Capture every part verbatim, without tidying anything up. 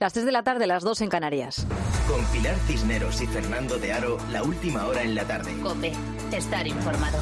Las tres de la tarde, las dos en Canarias. Con Pilar Cisneros y Fernando de Aro, la última hora en la tarde. COPE, estar informado.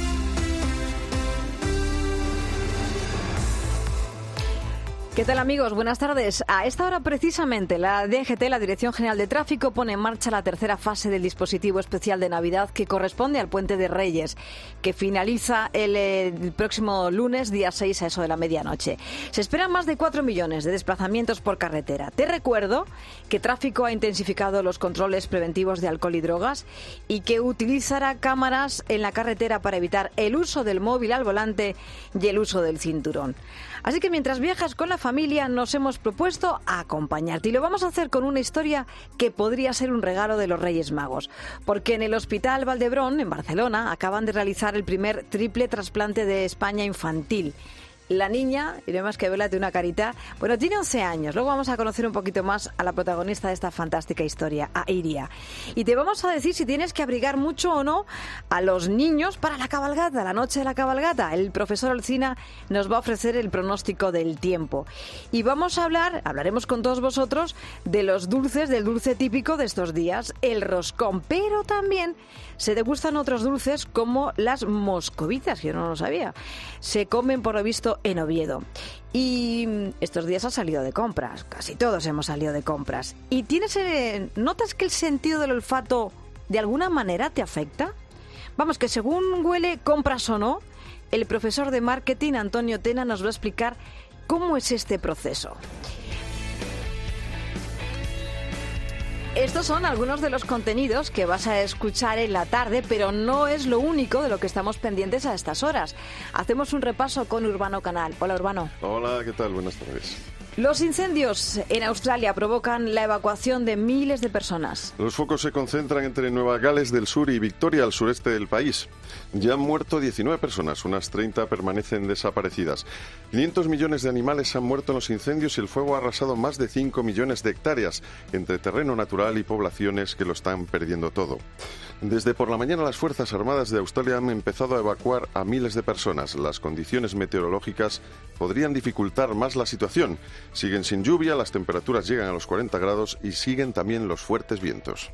¿Qué tal, amigos? Buenas tardes. A esta hora precisamente la D G T, la Dirección General de Tráfico, pone en marcha la tercera fase del dispositivo especial de Navidad que corresponde al Puente de Reyes, que finaliza el, el próximo lunes, día seis, a eso de la medianoche. Se esperan más de cuatro millones de desplazamientos por carretera. Te recuerdo que Tráfico ha intensificado los controles preventivos de alcohol y drogas y que utilizará cámaras en la carretera para evitar el uso del móvil al volante y el uso del cinturón. Así que mientras viajas con la familia, nos hemos propuesto acompañarte. Y lo vamos a hacer con una historia que podría ser un regalo de los Reyes Magos. Porque en el Hospital Valdebrón, en Barcelona, acaban de realizar el primer triple trasplante de España infantil. La niña, y además que verla de una carita, bueno, tiene once años. Luego vamos a conocer un poquito más a la protagonista de esta fantástica historia, a Iria. Y te vamos a decir si tienes que abrigar mucho o no a los niños para la cabalgata, la noche de la cabalgata. El profesor Olcina nos va a ofrecer el pronóstico del tiempo. Y vamos a hablar, hablaremos con todos vosotros, de los dulces, del dulce típico de estos días, el roscón. Pero también se degustan otros dulces como las moscovitas, que yo no lo sabía. Se comen, por lo visto, en Oviedo. Y estos días ha salido de compras, casi todos hemos salido de compras. ¿Y tienes, eh, notas que el sentido del olfato de alguna manera te afecta? Vamos, que según huele, compras o no, el profesor de marketing, Antonio Tena, nos va a explicar cómo es este proceso. Estos son algunos de los contenidos que vas a escuchar en la tarde, pero no es lo único de lo que estamos pendientes a estas horas. Hacemos un repaso con Urbano Canal. Hola, Urbano. Hola, ¿qué tal? Buenas tardes. Los incendios en Australia provocan la evacuación de miles de personas. Los focos se concentran entre Nueva Gales del Sur y Victoria, al sureste del país. Ya han muerto diecinueve personas, unas treinta permanecen desaparecidas. quinientos millones de animales han muerto en los incendios y el fuego ha arrasado más de cinco millones de hectáreas, entre terreno natural y poblaciones que lo están perdiendo todo. Desde por la mañana las Fuerzas Armadas de Australia han empezado a evacuar a miles de personas. Las condiciones meteorológicas podrían dificultar más la situación. Siguen sin lluvia, las temperaturas llegan a los cuarenta grados y siguen también los fuertes vientos.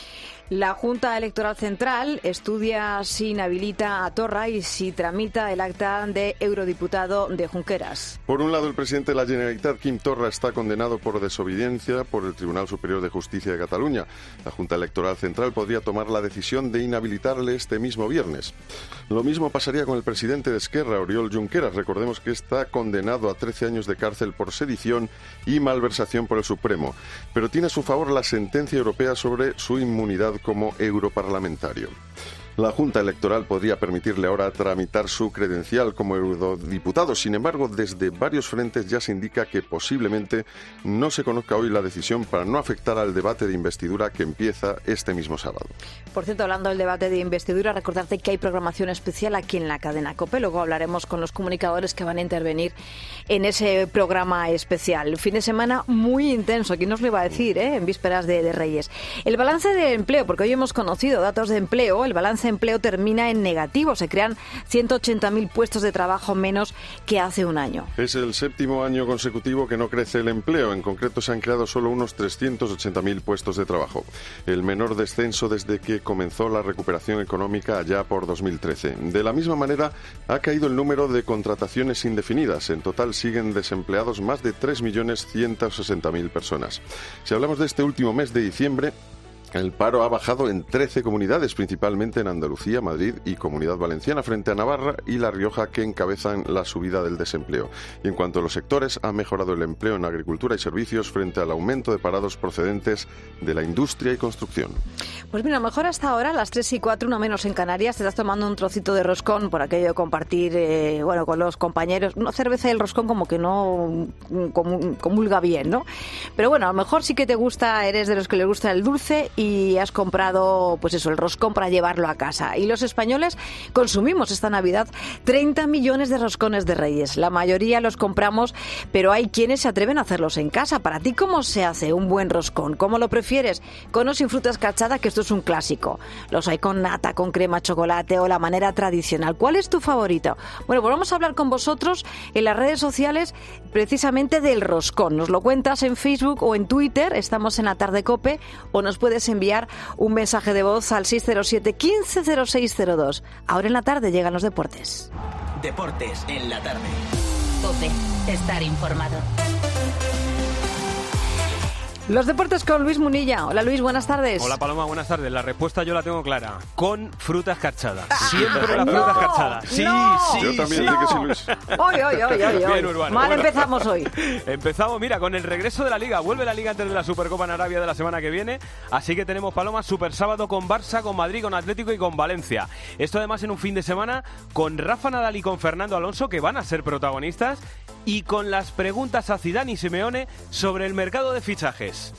La Junta Electoral Central estudia si inhabilita a Torra y si tramita el acta de eurodiputado de Junqueras. Por un lado, el presidente de la Generalitat, Quim Torra, está condenado por desobediencia por el Tribunal Superior de Justicia de Cataluña. La Junta Electoral Central podría tomar la decisión de inhabilitarle este mismo viernes. Lo mismo pasaría con el presidente de Esquerra, Oriol Junqueras. Recordemos que está condenado a trece años de cárcel por sedición y malversación por el Supremo, pero tiene a su favor la sentencia europea sobre su inmunidad como europarlamentario. La Junta Electoral podría permitirle ahora tramitar su credencial como eurodiputado. Sin embargo, desde varios frentes ya se indica que posiblemente no se conozca hoy la decisión para no afectar al debate de investidura que empieza este mismo sábado. Por cierto, hablando del debate de investidura, recordarte que hay programación especial aquí en la cadena COPE. Luego hablaremos con los comunicadores que van a intervenir en ese programa especial. Fin de semana muy intenso, ¿quién nos lo iba a decir, eh? En vísperas de, de Reyes. El balance de empleo, porque hoy hemos conocido datos de empleo, el balance de empleo termina en negativo. Se crean ciento ochenta mil puestos de trabajo menos que hace un año. Es el séptimo año consecutivo que no crece el empleo. En concreto, se han creado solo unos trescientos ochenta mil puestos de trabajo. El menor descenso desde que comenzó la recuperación económica allá por dos mil trece. De la misma manera, ha caído el número de contrataciones indefinidas. En total siguen desempleados más de tres millones ciento sesenta mil personas. Si hablamos de este último mes de diciembre, el paro ha bajado en trece comunidades, principalmente en Andalucía, Madrid y Comunidad Valenciana, frente a Navarra y La Rioja, que encabezan la subida del desempleo. Y en cuanto a los sectores, ha mejorado el empleo en agricultura y servicios frente al aumento de parados procedentes de la industria y construcción. Pues mira, mejor hasta ahora, las tres y cuatro, uno menos en Canarias, te estás tomando un trocito de roscón por aquello de compartir, eh, bueno, con los compañeros. Una cerveza y el roscón como que no comulga bien, ¿no? Pero bueno, a lo mejor sí que te gusta, eres de los que les gusta el dulce y has comprado, pues eso, el roscón para llevarlo a casa. Y los españoles consumimos esta Navidad treinta millones de roscones de Reyes. La mayoría los compramos, pero hay quienes se atreven a hacerlos en casa. Para ti, ¿cómo se hace un buen roscón? ¿Cómo lo prefieres? Con o sin fruta escarchada, que esto es un clásico. Los hay con nata, con crema, chocolate o la manera tradicional. ¿Cuál es tu favorito? Bueno, pues vamos a hablar con vosotros en las redes sociales precisamente del roscón. Nos lo cuentas en Facebook o en Twitter, estamos en La Tarde Cope, o nos puedes enviar un mensaje de voz al seis cero siete, quince cero seis cero dos. Ahora en la tarde llegan los deportes. Deportes en la tarde. Cope, estar informado. Los deportes con Luis Munilla. Hola Luis, buenas tardes. Hola Paloma, buenas tardes. La respuesta yo la tengo clara. Con fruta escarchada. Ah, Siempre la no, fruta escarchada. Sí, no, sí, Yo también sí. sé que sí, Luis. Hoy, hoy, hoy, hoy, Bien, hoy. Urbano. Mal Bueno. empezamos hoy. Empezamos, mira, con el regreso de la Liga. Vuelve la Liga antes de la Supercopa en Arabia de la semana que viene. Así que tenemos, Paloma, Super Sábado con Barça, con Madrid, con Atlético y con Valencia. Esto además en un fin de semana con Rafa Nadal y con Fernando Alonso, que van a ser protagonistas, y con las preguntas a Zidane y Simeone sobre el mercado de fichajes.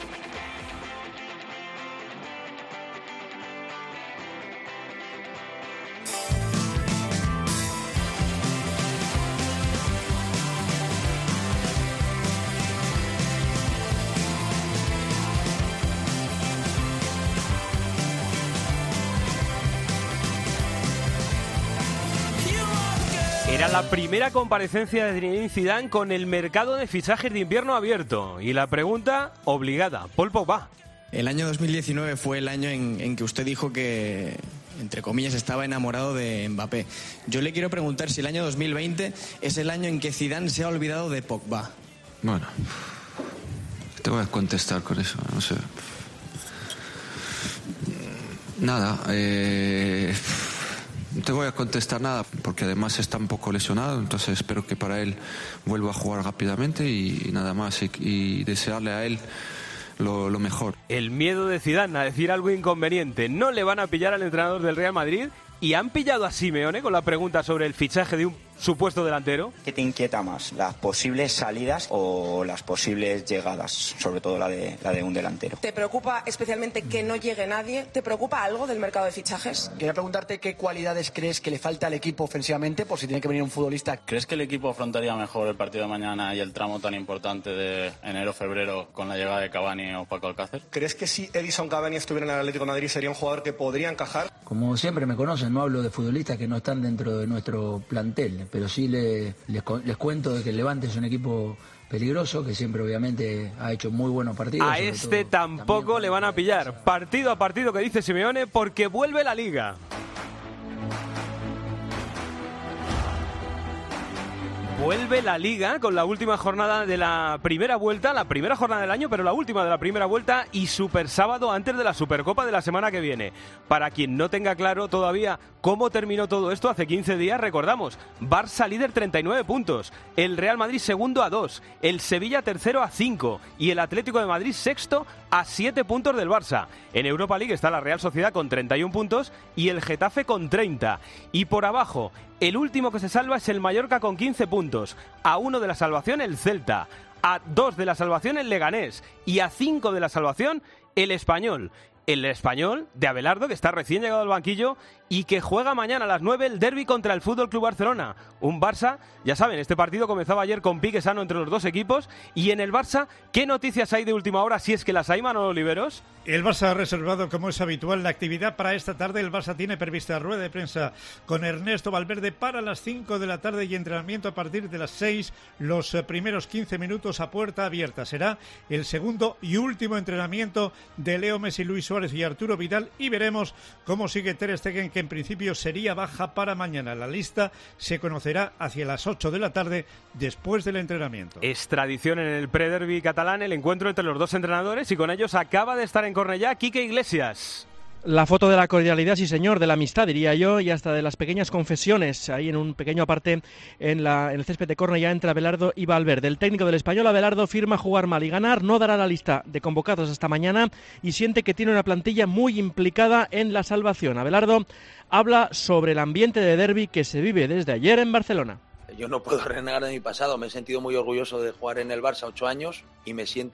Era la primera comparecencia de Zinedine Zidane con el mercado de fichajes de invierno abierto. Y la pregunta obligada, Paul Pogba. El año dos mil diecinueve fue el año en, en que usted dijo que, entre comillas, estaba enamorado de Mbappé. Yo le quiero preguntar si el año dos mil veinte es el año en que Zidane se ha olvidado de Pogba. Bueno, te voy a contestar con eso, no sé. Nada, eh... no te voy a contestar nada porque además está un poco lesionado, entonces espero que para él vuelva a jugar rápidamente y, y nada más y, y desearle a él lo, lo mejor. El miedo de Zidane a decir algo inconveniente. No le van a pillar al entrenador del Real Madrid y han pillado a Simeone con la pregunta sobre el fichaje de un supuesto delantero. ¿Qué te inquieta más, las posibles salidas o las posibles llegadas, sobre todo la de, la de un delantero? ¿Te preocupa especialmente que no llegue nadie? ¿Te preocupa algo del mercado de fichajes? Quería preguntarte qué cualidades crees que le falta al equipo ofensivamente por si tiene que venir un futbolista. ¿Crees que el equipo afrontaría mejor el partido de mañana y el tramo tan importante de enero-febrero con la llegada de Cavani o Paco Alcácer? ¿Crees que si Edison Cavani estuviera en el Atlético de Madrid sería un jugador que podría encajar? Como siempre me conocen, no hablo de futbolistas que no están dentro de nuestro plantel, pero sí les, les, les cuento de que el Levante es un equipo peligroso, que siempre obviamente ha hecho muy buenos partidos. A este tampoco le van a pillar, partido a partido, que dice Simeone, porque vuelve la Liga. Vuelve la Liga con la última jornada de la primera vuelta, la primera jornada del año, pero la última de la primera vuelta y Super Sábado antes de la Supercopa de la semana que viene. Para quien no tenga claro todavía cómo terminó todo esto, hace quince días, recordamos, Barça líder treinta y nueve puntos, el Real Madrid segundo a dos, el Sevilla tercero a cinco y el Atlético de Madrid sexto a siete puntos del Barça. En Europa League está la Real Sociedad con treinta y un puntos y el Getafe con treinta. Y por abajo, el último que se salva es el Mallorca con quince puntos. A uno de la salvación el Celta, a dos de la salvación el Leganés y a cinco de la salvación el Español. El Español de Abelardo, que está recién llegado al banquillo y que juega mañana a las nueve el derbi contra el F C Barcelona. Un Barça, ya saben, este partido comenzaba ayer con pique sano entre los dos equipos. Y en el Barça, ¿qué noticias hay de última hora, si es que las hay, Manolo Oliveros? El Barça ha reservado, como es habitual, la actividad para esta tarde. El Barça tiene prevista rueda de prensa con Ernesto Valverde para las cinco de la tarde y entrenamiento a partir de las seis, los primeros quince minutos a puerta abierta. Será el segundo y último entrenamiento de Leo Messi, Luis Suárez y Arturo Vidal, y veremos cómo sigue Ter Stegen, que en principio sería baja para mañana. La lista se conocerá hacia las ocho de la tarde después del entrenamiento. Es tradición en el prederbi catalán el encuentro entre los dos entrenadores y con ellos acaba de estar en Cornellá Quique Iglesias. La foto de la cordialidad, sí señor, de la amistad diría yo, y hasta de las pequeñas confesiones, ahí en un pequeño aparte en, la, en el césped de Cornellá entre Abelardo y Valverde. El técnico del Español, Abelardo, firma jugar mal y ganar, no dará la lista de convocados hasta mañana y siente que tiene una plantilla muy implicada en la salvación. Abelardo habla sobre el ambiente de derbi que se vive desde ayer en Barcelona. Yo no puedo renegar de mi pasado, me he sentido muy orgulloso de jugar en el Barça ocho años y me siento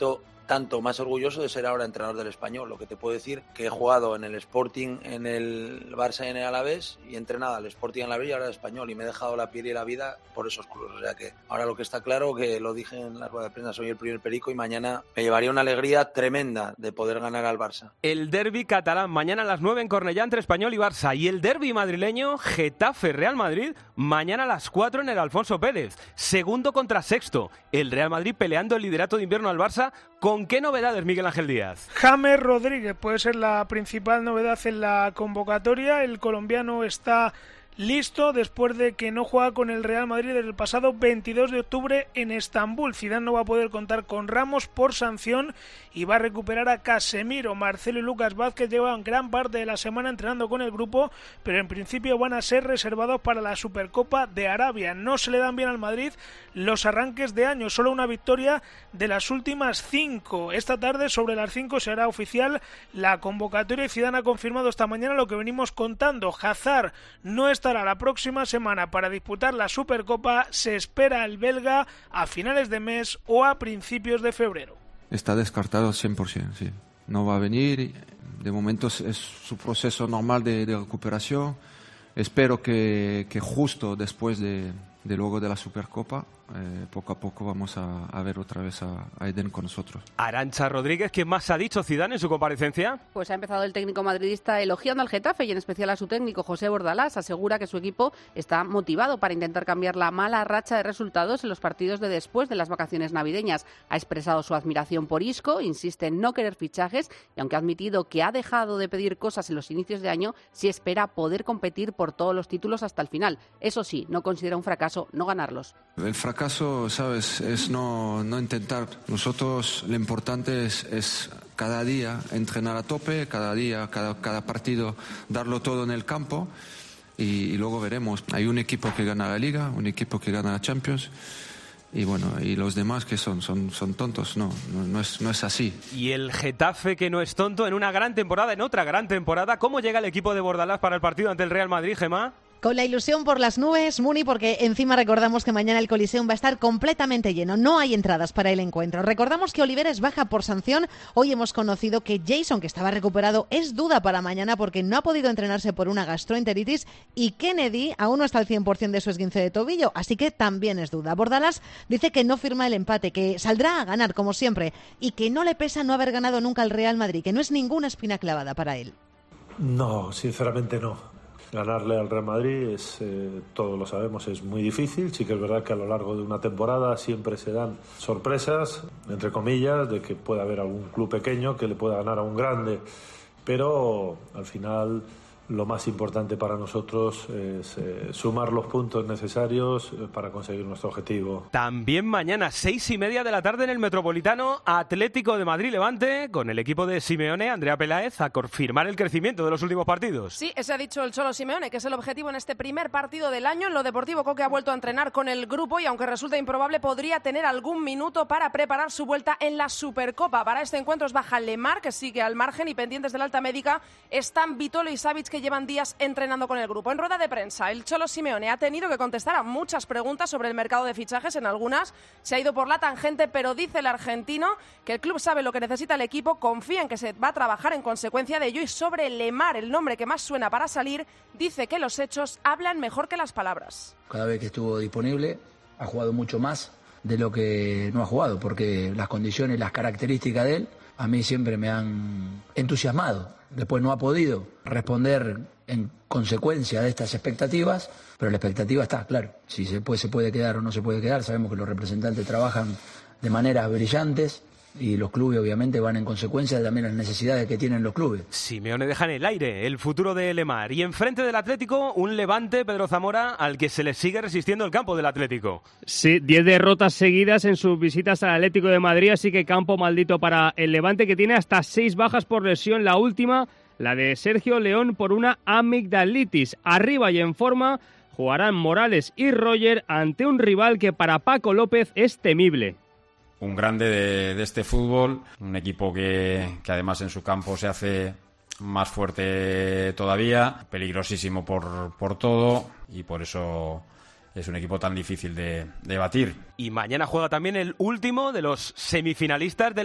tanto más orgulloso de ser ahora entrenador del Español. Lo que te puedo decir que he jugado en el Sporting, en el Barça y en el Alavés, y he entrenado al Sporting, en el Alavés y ahora al Español, y me he dejado la piel y la vida por esos clubes. O sea que ahora lo que está claro, que lo dije en la rueda de prensa, soy el primer perico y mañana me llevaría una alegría tremenda de poder ganar al Barça. El derbi catalán mañana a las nueve en Cornellá entre Español y Barça, y el derbi madrileño Getafe-Real Madrid mañana a las cuatro en el Alfonso Pérez. Segundo contra sexto. El Real Madrid peleando el liderato de invierno al Barça. ¿Con qué novedades, Miguel Ángel Díaz? James Rodríguez puede ser la principal novedad en la convocatoria. El colombiano está listo después de que no juega con el Real Madrid desde el pasado veintidós de octubre en Estambul. Zidane no va a poder contar con Ramos por sanción y va a recuperar a Casemiro. Marcelo y Lucas Vázquez llevan gran parte de la semana entrenando con el grupo, pero en principio van a ser reservados para la Supercopa de Arabia. No se le dan bien al Madrid los arranques de año, solo una victoria de las últimas cinco. Esta tarde sobre las cinco se hará oficial la convocatoria y Zidane ha confirmado esta mañana lo que venimos contando. Hazard no está la próxima semana para disputar la Supercopa. Se espera el belga a finales de mes o a principios de febrero. Está descartado cien por ciento, sí. No va a venir. De momento es, es su proceso normal de, de recuperación. Espero que, que justo después de, de luego de la Supercopa, eh, poco a poco vamos a, a ver otra vez a, a Eden con nosotros. Arantxa Rodríguez, ¿qué más ha dicho Zidane en su comparecencia? Pues ha empezado el técnico madridista elogiando al Getafe y en especial a su técnico José Bordalás. Asegura que su equipo está motivado para intentar cambiar la mala racha de resultados en los partidos de después de las vacaciones navideñas. Ha expresado su admiración por Isco, insiste en no querer fichajes y aunque ha admitido que ha dejado de pedir cosas en los inicios de año, sí espera poder competir por todos los títulos hasta el final. Eso sí, no considera un fracaso no ganarlos. El fracaso, sabes, es no, no intentar. Nosotros lo importante es, es cada día entrenar a tope, cada día, cada, cada partido darlo todo en el campo y, y luego veremos. Hay un equipo que gana la Liga, un equipo que gana la Champions y bueno, y los demás que son, son, son tontos. No, no, no, es, no es así. Y el Getafe, que no es tonto, en una gran temporada, en otra gran temporada. ¿Cómo llega el equipo de Bordalás para el partido ante el Real Madrid, Gemma? Con la ilusión por las nubes, Muni, porque encima recordamos que mañana el Coliseum va a estar completamente lleno. No hay entradas para el encuentro. Recordamos que Oliveres baja por sanción. Hoy hemos conocido que Jason, que estaba recuperado, es duda para mañana porque no ha podido entrenarse por una gastroenteritis y Kennedy aún no está al cien por ciento de su esguince de tobillo, así que también es duda. Bordalás dice que no firma el empate, que saldrá a ganar como siempre y que no le pesa no haber ganado nunca al Real Madrid, que no es ninguna espina clavada para él. No, sinceramente no. Ganarle al Real Madrid, es, eh, todos lo sabemos, es muy difícil. Sí que es verdad que a lo largo de una temporada siempre se dan sorpresas, entre comillas, de que pueda haber algún club pequeño que le pueda ganar a un grande. Pero al final lo más importante para nosotros es eh, sumar los puntos necesarios para conseguir nuestro objetivo. También mañana, seis y media de la tarde en el Metropolitano, Atlético de Madrid-Levante, con el equipo de Simeone, Andrea Peláez, a confirmar el crecimiento de los últimos partidos. Sí, ese ha dicho el Cholo Simeone, que es el objetivo en este primer partido del año. En lo deportivo, Coque ha vuelto a entrenar con el grupo y aunque resulta improbable, podría tener algún minuto para preparar su vuelta en la Supercopa. Para este encuentro es baja Lemar, que sigue al margen, y pendientes del alta médica están Vitolo y Savic, que llevan días entrenando con el grupo. En rueda de prensa, el Cholo Simeone ha tenido que contestar a muchas preguntas sobre el mercado de fichajes. En algunas se ha ido por la tangente, pero dice el argentino que el club sabe lo que necesita el equipo, confía en que se va a trabajar en consecuencia de ello, y sobre Lemar, el nombre que más suena para salir, dice que los hechos hablan mejor que las palabras. Cada vez que estuvo disponible ha jugado mucho más de lo que no ha jugado, porque las condiciones, las características de él a mí siempre me han entusiasmado. Después no ha podido responder en consecuencia de estas expectativas, pero la expectativa está, claro. Si se puede, se puede quedar o no se puede quedar, sabemos que los representantes trabajan de maneras brillantes y los clubes obviamente van en consecuencia de también las necesidades que tienen los clubes. Simeone deja en el aire el futuro de Lemar. Y enfrente del Atlético, un Levante, Pedro Zamora, al que se le sigue resistiendo el campo del Atlético. Sí, diez derrotas seguidas en sus visitas al Atlético de Madrid, así que campo maldito para el Levante, que tiene hasta seis bajas por lesión. La última, la de Sergio León, por una amigdalitis. Arriba y en forma jugarán Morales y Roger ante un rival que para Paco López es temible. Un grande de, de este fútbol, un equipo que, que además en su campo se hace más fuerte todavía, peligrosísimo por, por todo y por eso es un equipo tan difícil de, de batir. Y mañana juega también el último de los semifinalistas de la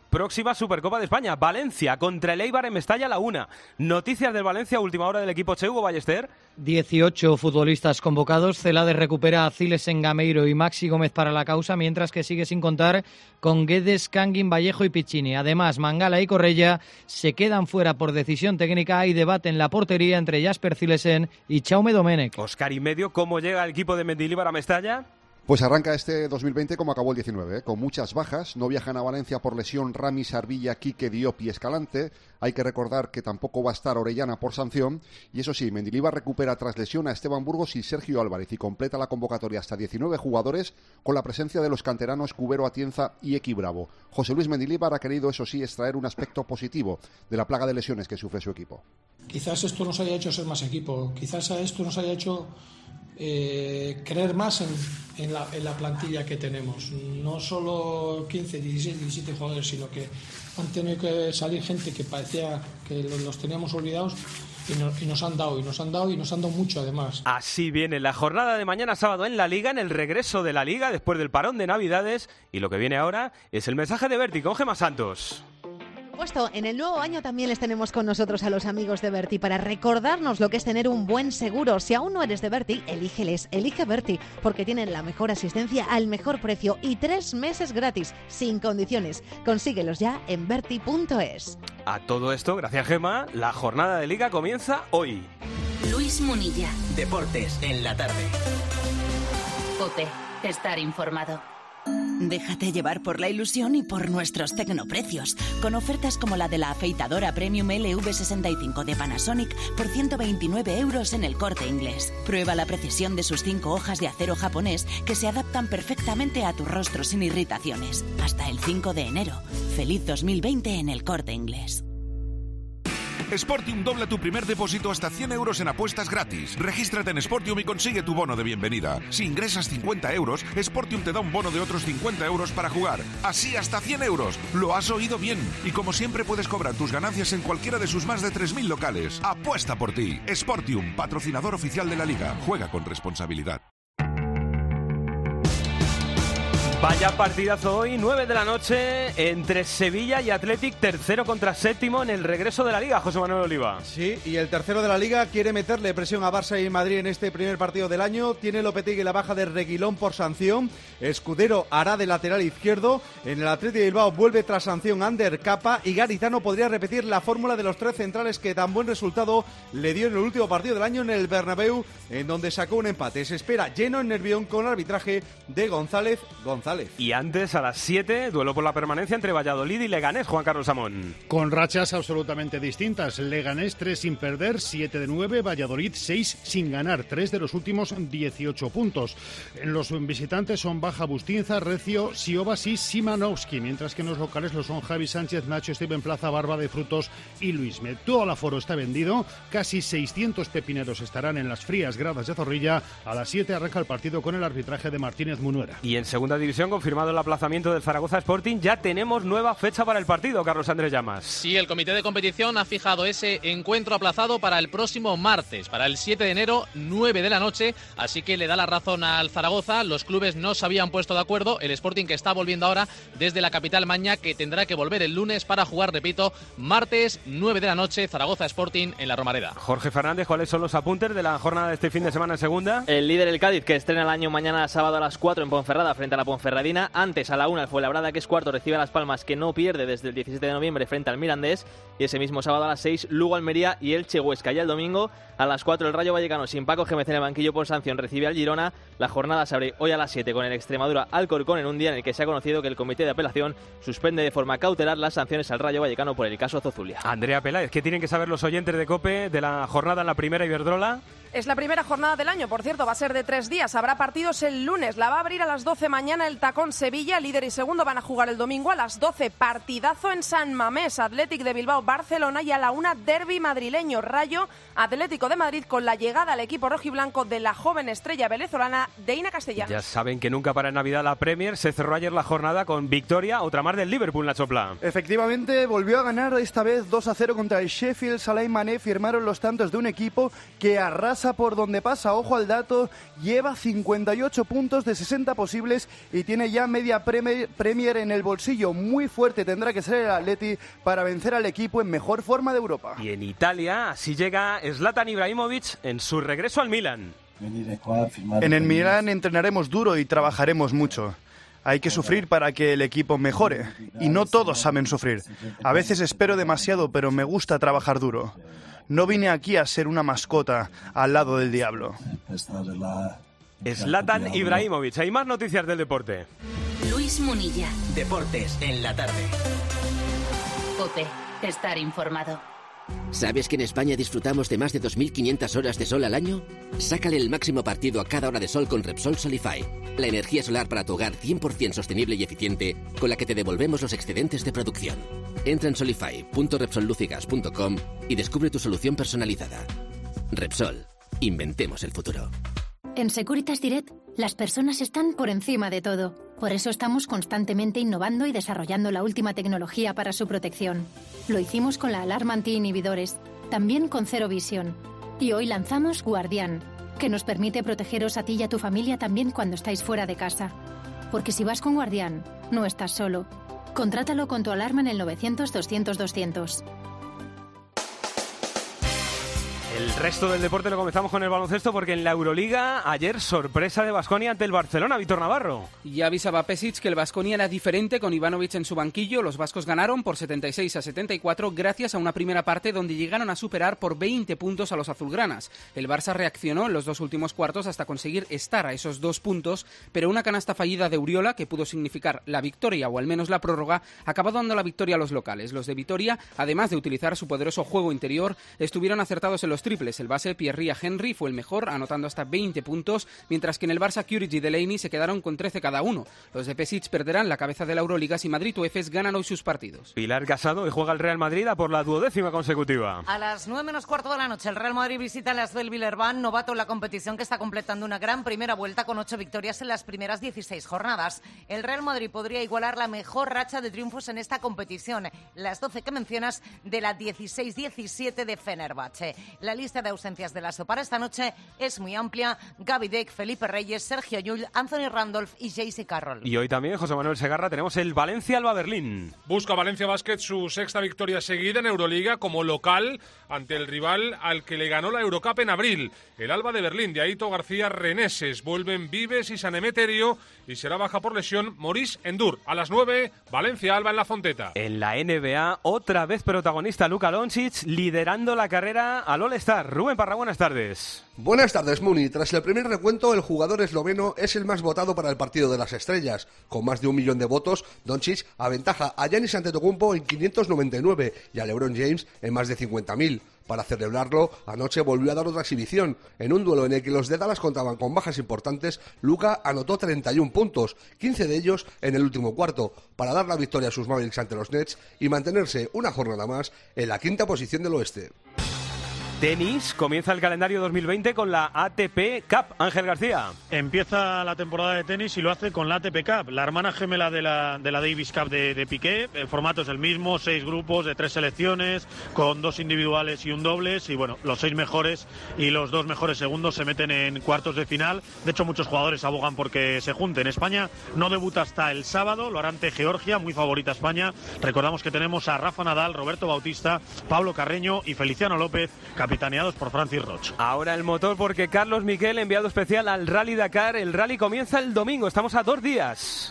próxima Supercopa de España. Valencia contra el Eibar en Mestalla a la una. Noticias del Valencia, última hora del equipo Che, Hugo Ballester. dieciocho futbolistas convocados. Celades recupera a Ciles en Gameiro y Maxi Gómez para la causa, mientras que sigue sin contar con Guedes, Canguin, Vallejo y Piccini. Además, Mangala y Correia se quedan fuera por decisión técnica. Hay debate en la portería entre Jasper Cilesen y Jaume Domenech. Oscar y medio, ¿cómo llega el equipo de Mendilibar a Mestalla? Pues arranca este dos mil veinte como acabó el diecinueve, ¿eh? Con muchas bajas. No viajan a Valencia por lesión Rami, Sarvilla, Quique, Diop y Escalante. Hay que recordar que tampoco va a estar Orellana por sanción. Y eso sí, Mendilibar recupera tras lesión a Esteban Burgos y Sergio Álvarez y completa la convocatoria hasta diecinueve jugadores con la presencia de los canteranos Cubero, Atienza y Equi Bravo. José Luis Mendilibar ha querido, eso sí, extraer un aspecto positivo de la plaga de lesiones que sufre su equipo. Quizás esto nos haya hecho ser más equipo. Quizás esto nos haya hecho Eh, creer más en, en, la, en la plantilla que tenemos, no solo quince, dieciséis, diecisiete jugadores, sino que han tenido que salir gente que parecía que los, los teníamos olvidados y, no, y nos han dado, y nos han dado y nos han dado mucho además. Así viene la jornada de mañana sábado en la Liga, en el regreso de la Liga después del parón de Navidades, y lo que viene ahora es el mensaje de Berti con Gemma Santos. Puesto, en el nuevo año también les tenemos con nosotros a los amigos de Berti para recordarnos lo que es tener un buen seguro. Si aún no eres de Berti, elígeles, elige Berti, porque tienen la mejor asistencia al mejor precio y tres meses gratis, sin condiciones. Consíguelos ya en berti punto es. A todo esto, gracias Gemma, la jornada de Liga comienza hoy. Luis Munilla. Deportes en la tarde. COPE. Estar informado. Déjate llevar por la ilusión y por nuestros tecnoprecios, con ofertas como la de la afeitadora Premium L V sesenta y cinco de Panasonic por ciento veintinueve euros en el Corte Inglés. Prueba la precisión de sus cinco hojas de acero japonés que se adaptan perfectamente a tu rostro sin irritaciones. Hasta el cinco de enero. Feliz dos mil veinte en el Corte Inglés. Sportium dobla tu primer depósito hasta cien euros en apuestas gratis. Regístrate en Sportium y consigue tu bono de bienvenida. Si ingresas cincuenta euros, Sportium te da un bono de otros cincuenta euros para jugar. Así hasta cien euros. Lo has oído bien. Y como siempre puedes cobrar tus ganancias en cualquiera de sus más de tres mil locales. Apuesta por ti. Sportium, patrocinador oficial de la Liga. Juega con responsabilidad. Vaya partidazo hoy, nueve de la noche, entre Sevilla y Athletic, tercero contra séptimo en el regreso de la Liga, José Manuel Oliva. Sí, y el tercero de la Liga quiere meterle presión a Barça y Madrid en este primer partido del año. Tiene Lopetegui la baja de Reguilón por sanción. Escudero hará de lateral izquierdo. En el Athletic de Bilbao vuelve tras sanción Ander Capa y Garitano podría repetir la fórmula de los tres centrales que tan buen resultado le dio en el último partido del año en el Bernabéu, en donde sacó un empate. Se espera lleno en Nervión con el arbitraje de González González. Y antes, a las siete, duelo por la permanencia entre Valladolid y Leganés, Juan Carlos Samón. Con rachas absolutamente distintas. Leganés tres sin perder, siete de nueve. Valladolid seis sin ganar, tres de los últimos dieciocho puntos. En los visitantes son Baja Bustinza, Recio, Siobas y Simanowski, mientras que en los locales lo son Javi Sánchez, Nacho Steven Plaza, Barba de Frutos y Luisme. Todo el aforo está vendido, casi seiscientos pepineros estarán en las frías gradas de Zorrilla. A las siete arranca el partido con el arbitraje de Martínez Munuera. Y en segunda división, confirmado el aplazamiento del Zaragoza Sporting, ya tenemos nueva fecha para el partido, Carlos Andrés Llamas. Sí, el comité de competición ha fijado ese encuentro aplazado para el próximo martes, para el siete de enero, nueve de la noche, así que le da la razón al Zaragoza. Los clubes no se habían puesto de acuerdo, el Sporting que está volviendo ahora desde la capital maña, que tendrá que volver el lunes para jugar, repito, martes, nueve de la noche, Zaragoza Sporting en la Romareda. Jorge Fernández, ¿cuáles son los apuntes de la jornada de este fin de semana en segunda? El líder, el Cádiz, que estrena el año mañana sábado a las cuatro en Ponferrada frente a la Ponferradina. Antes, a la una, el Fuenlabrada, que es cuarto, recibe a Las Palmas, que no pierde desde el diecisiete de noviembre frente al Mirandés. Y ese mismo sábado a las seis, Lugo, Almería y Elche, Huesca. Ya el domingo, a las cuatro, el Rayo Vallecano, sin Paco Gémez en el banquillo por sanción, recibe al Girona. La jornada se abre hoy a las siete con el Extremadura Alcorcón, en un día en el que se ha conocido que el comité de apelación suspende de forma cautelar las sanciones al Rayo Vallecano por el caso Zozulia. Andrea Peláez, ¿qué tienen que saber los oyentes de COPE de la jornada en la primera Iberdrola? Es la primera jornada del año, por cierto, va a ser de tres días. Habrá partidos el lunes, la va a abrir a las doce mañana el Tacón Sevilla, líder y segundo van a jugar el domingo a las doce. Partidazo en San Mamés, Athletic de Bilbao, Barcelona, y a la una, derbi madrileño, Rayo Atlético de Madrid, con la llegada al equipo rojiblanco de la joven estrella venezolana Deina Castellanos. Ya saben que nunca para Navidad la Premier. Se cerró ayer la jornada con victoria, otra más del Liverpool, la Chopla. Efectivamente, volvió a ganar esta vez dos a cero contra el Sheffield. Salah y Mané firmaron los tantos de un equipo que arrasa pasa por donde pasa. Ojo al dato, lleva cincuenta y ocho puntos de sesenta posibles y tiene ya media Premier en el bolsillo. Muy fuerte tendrá que ser el Atleti para vencer al equipo en mejor forma de Europa. Y en Italia, así llega Zlatan Ibrahimovic en su regreso al Milan. En el Milan entrenaremos duro y trabajaremos mucho. Hay que sufrir para que el equipo mejore, y no todos saben sufrir. A veces espero demasiado, pero me gusta trabajar duro. No vine aquí a ser una mascota al lado del diablo. Zlatan Ibrahimovic. Hay más noticias del deporte. Luis Munilla. Deportes en la tarde. COPE. Estar informado. ¿Sabes que en España disfrutamos de más de dos mil quinientas horas de sol al año? Sácale el máximo partido a cada hora de sol con Repsol Solify, la energía solar para tu hogar cien por ciento sostenible y eficiente, con la que te devolvemos los excedentes de producción. Entra en solify punto repsol luz y gas punto com y descubre tu solución personalizada. Repsol, inventemos el futuro. En Securitas Direct, las personas están por encima de todo. Por eso estamos constantemente innovando y desarrollando la última tecnología para su protección. Lo hicimos con la alarma anti-inhibidores, también con Zero Vision. Y hoy lanzamos Guardián, que nos permite protegeros a ti y a tu familia también cuando estáis fuera de casa. Porque si vas con Guardián, no estás solo. Contrátalo con tu alarma en el novecientos doscientos doscientos. El resto del deporte lo comenzamos con el baloncesto porque en la Euroliga ayer sorpresa de Baskonia ante el Barcelona, Víctor Navarro. Y avisaba Pesic que el Baskonia era diferente con Ivanovic en su banquillo. Los vascos ganaron por setenta y seis a setenta y cuatro gracias a una primera parte donde llegaron a superar por veinte puntos a los azulgranas. El Barça reaccionó en los dos últimos cuartos hasta conseguir estar a esos dos puntos, pero una canasta fallida de Uriola, que pudo significar la victoria o al menos la prórroga, acabó dando la victoria a los locales. Los de Vitoria, además de utilizar su poderoso juego interior, estuvieron acertados en los triples. El base Pierre Henry fue el mejor, anotando hasta veinte puntos, mientras que en el Barça Kuric y Delaney se quedaron con trece cada uno. Los de Pesic perderán la cabeza de la Euroliga si Madrid o Efes ganan hoy sus partidos. Pilar Casado, y juega el Real Madrid a por la duodécima consecutiva. A las nueve menos cuarto de la noche, el Real Madrid visita el Asbel Villerban, novato en la competición, que está completando una gran primera vuelta con ocho victorias en las primeras dieciséis jornadas. El Real Madrid podría igualar la mejor racha de triunfos en esta competición, las doce que mencionas de la dieciséis diecisiete de Fenerbahce. La lista de ausencias de la SO para esta noche es muy amplia. Gaby Deck, Felipe Reyes, Sergio Llull, Anthony Randolph y J C Carroll. Y hoy también, José Manuel Segarra, tenemos el Valencia-Alba Berlín. Busca Valencia Basket su sexta victoria seguida en Euroliga como local ante el rival al que le ganó la Eurocup en abril, el Alba de Berlín. De Aito García Reneses, vuelven Vives y San Emeterio y será baja por lesión Maurice Endur. A las nueve, Valencia-Alba en la Fonteta. En la N B A, otra vez protagonista Luka Doncic, liderando la carrera al All-Star. Rubén Parra, buenas tardes. Buenas tardes, Muni. Tras el primer recuento, el jugador esloveno es el más votado para el partido de las estrellas. Con más de un millón de votos, Doncic aventaja a Giannis Antetokounmpo en quinientos noventa y nueve y a LeBron James en más de cincuenta mil. Para celebrarlo, anoche volvió a dar otra exhibición. En un duelo en el que los de Dallas contaban con bajas importantes, Luka anotó treinta y un puntos, quince de ellos en el último cuarto, para dar la victoria a sus Mavericks ante los Nets y mantenerse una jornada más en la quinta posición del oeste. Tenis, comienza el calendario dos mil veinte con la A T P Cup. Ángel García. Empieza la temporada de tenis y lo hace con la A T P Cup, la hermana gemela de la, de la Davis Cup de, de Piqué. El formato es el mismo, seis grupos de tres selecciones, con dos individuales y un dobles. Y bueno, los seis mejores y los dos mejores segundos se meten en cuartos de final. De hecho, muchos jugadores abogan porque se junten. España no debuta hasta el sábado, lo hará ante Georgia, muy favorita España. Recordamos que tenemos a Rafa Nadal, Roberto Bautista, Pablo Carreño y Feliciano López, capitaneados por Francis Roch. Ahora el motor porque Carlos Miquel, enviado especial al Rally Dakar. El rally comienza el domingo, estamos a dos días.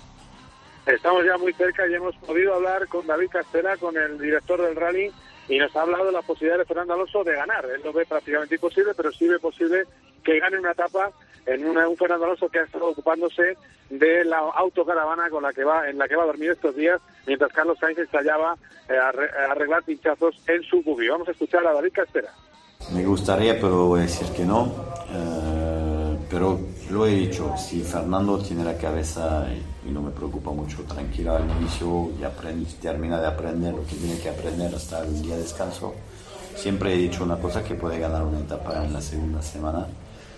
Estamos ya muy cerca y hemos podido hablar con David Castela, con el director del rally, y nos ha hablado de la posibilidad de Fernando Alonso de ganar. Él lo ve prácticamente imposible, pero sí ve posible que gane una etapa en una, un Fernando Alonso que ha estado ocupándose de la autocaravana con la que va en la que va a dormir estos días, mientras Carlos Sainz ensayaba eh, a arreglar pinchazos en su buggy. Vamos a escuchar a David Castela. Me gustaría, pero voy a decir que no. Eh, pero lo he dicho, si Fernando tiene la cabeza y, y no me preocupa mucho, tranquila al inicio y aprende, termina de aprender lo que tiene que aprender hasta el día de descanso. Siempre he dicho una cosa, que puede ganar una etapa en la segunda semana.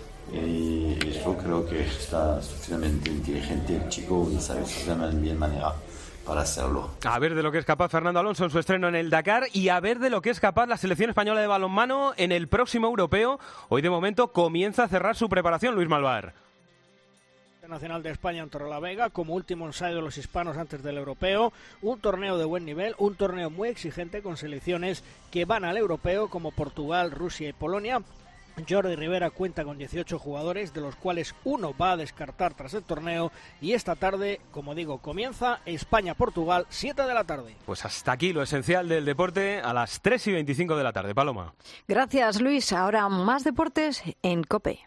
Y eso creo que está suficientemente inteligente el chico y sabe suficientemente bien manejar. para hacerlo. A ver de lo que es capaz Fernando Alonso en su estreno en el Dakar y a ver de lo que es capaz la selección española de balonmano en el próximo europeo. Hoy de momento comienza a cerrar su preparación, Luis Malvar. Nacional de España en Torrelavega como último ensayo de los hispanos antes del europeo, un torneo de buen nivel, un torneo muy exigente con selecciones que van al europeo como Portugal, Rusia y Polonia. Jordi Rivera cuenta con dieciocho jugadores, de los cuales uno va a descartar tras el torneo, y esta tarde, como digo, comienza España-Portugal, siete de la tarde. Pues hasta aquí lo esencial del deporte a las tres y veinticinco de la tarde. Paloma. Gracias, Luis. Ahora más deportes en COPE.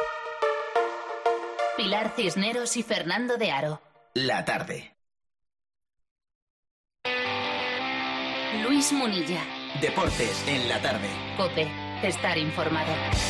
Pilar Cisneros y Fernando de Aro. La tarde. Luis Munilla. Deportes en la tarde. COPE. Estar informado.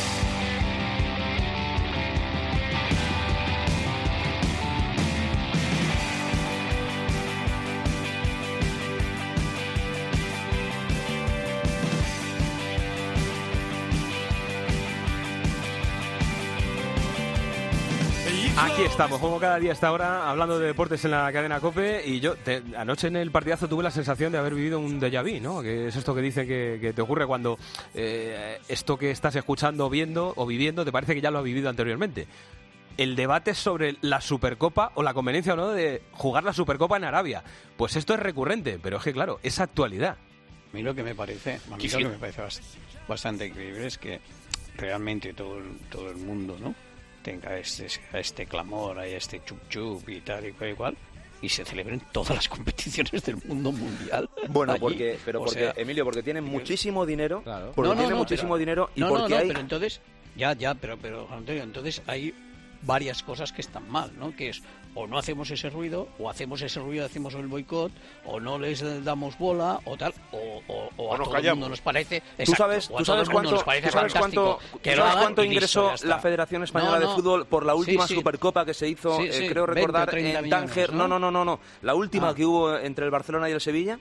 Aquí estamos, como cada día a esta hora, hablando de deportes en la cadena COPE, y yo te, anoche en el partidazo tuve la sensación de haber vivido un déjà vu, ¿no? Que es esto que dicen que, que te ocurre cuando eh, esto que estás escuchando, viendo o viviendo te parece que ya lo has vivido anteriormente. El debate sobre la Supercopa o la conveniencia o no de jugar la Supercopa en Arabia. Pues esto es recurrente, pero es que claro, es actualidad. A mí lo que me parece, a mí lo que me parece bastante increíble es que realmente todo el, todo el mundo, ¿no?, tenga este, este clamor, hay este chup chup y tal y cual y cual, y se celebren todas las competiciones del mundo mundial. Bueno, allí. porque, pero o porque, sea, Emilio, porque tienen muchísimo dinero, claro. porque no, no, tienen no, muchísimo pero, dinero y no, porque no, no, hay... pero entonces, ya, ya, pero, pero, Antonio, entonces hay varias cosas que están mal, ¿no? Que es, o no hacemos ese ruido, o hacemos ese ruido, hacemos el boicot, o no les damos bola, o tal, o, o, o, o a todo el mundo nos parece... Exacto, ¿Tú sabes, ¿tú sabes cuánto, ¿tú sabes cuánto, ¿tú sabes cuánto ingresó listo, la Federación Española no, no. de Fútbol por la última sí, sí. Supercopa que se hizo, sí, sí, eh, creo recordar, en Tánger? ¿no? no, no, no, no, la última ah. que hubo entre el Barcelona y el Sevilla.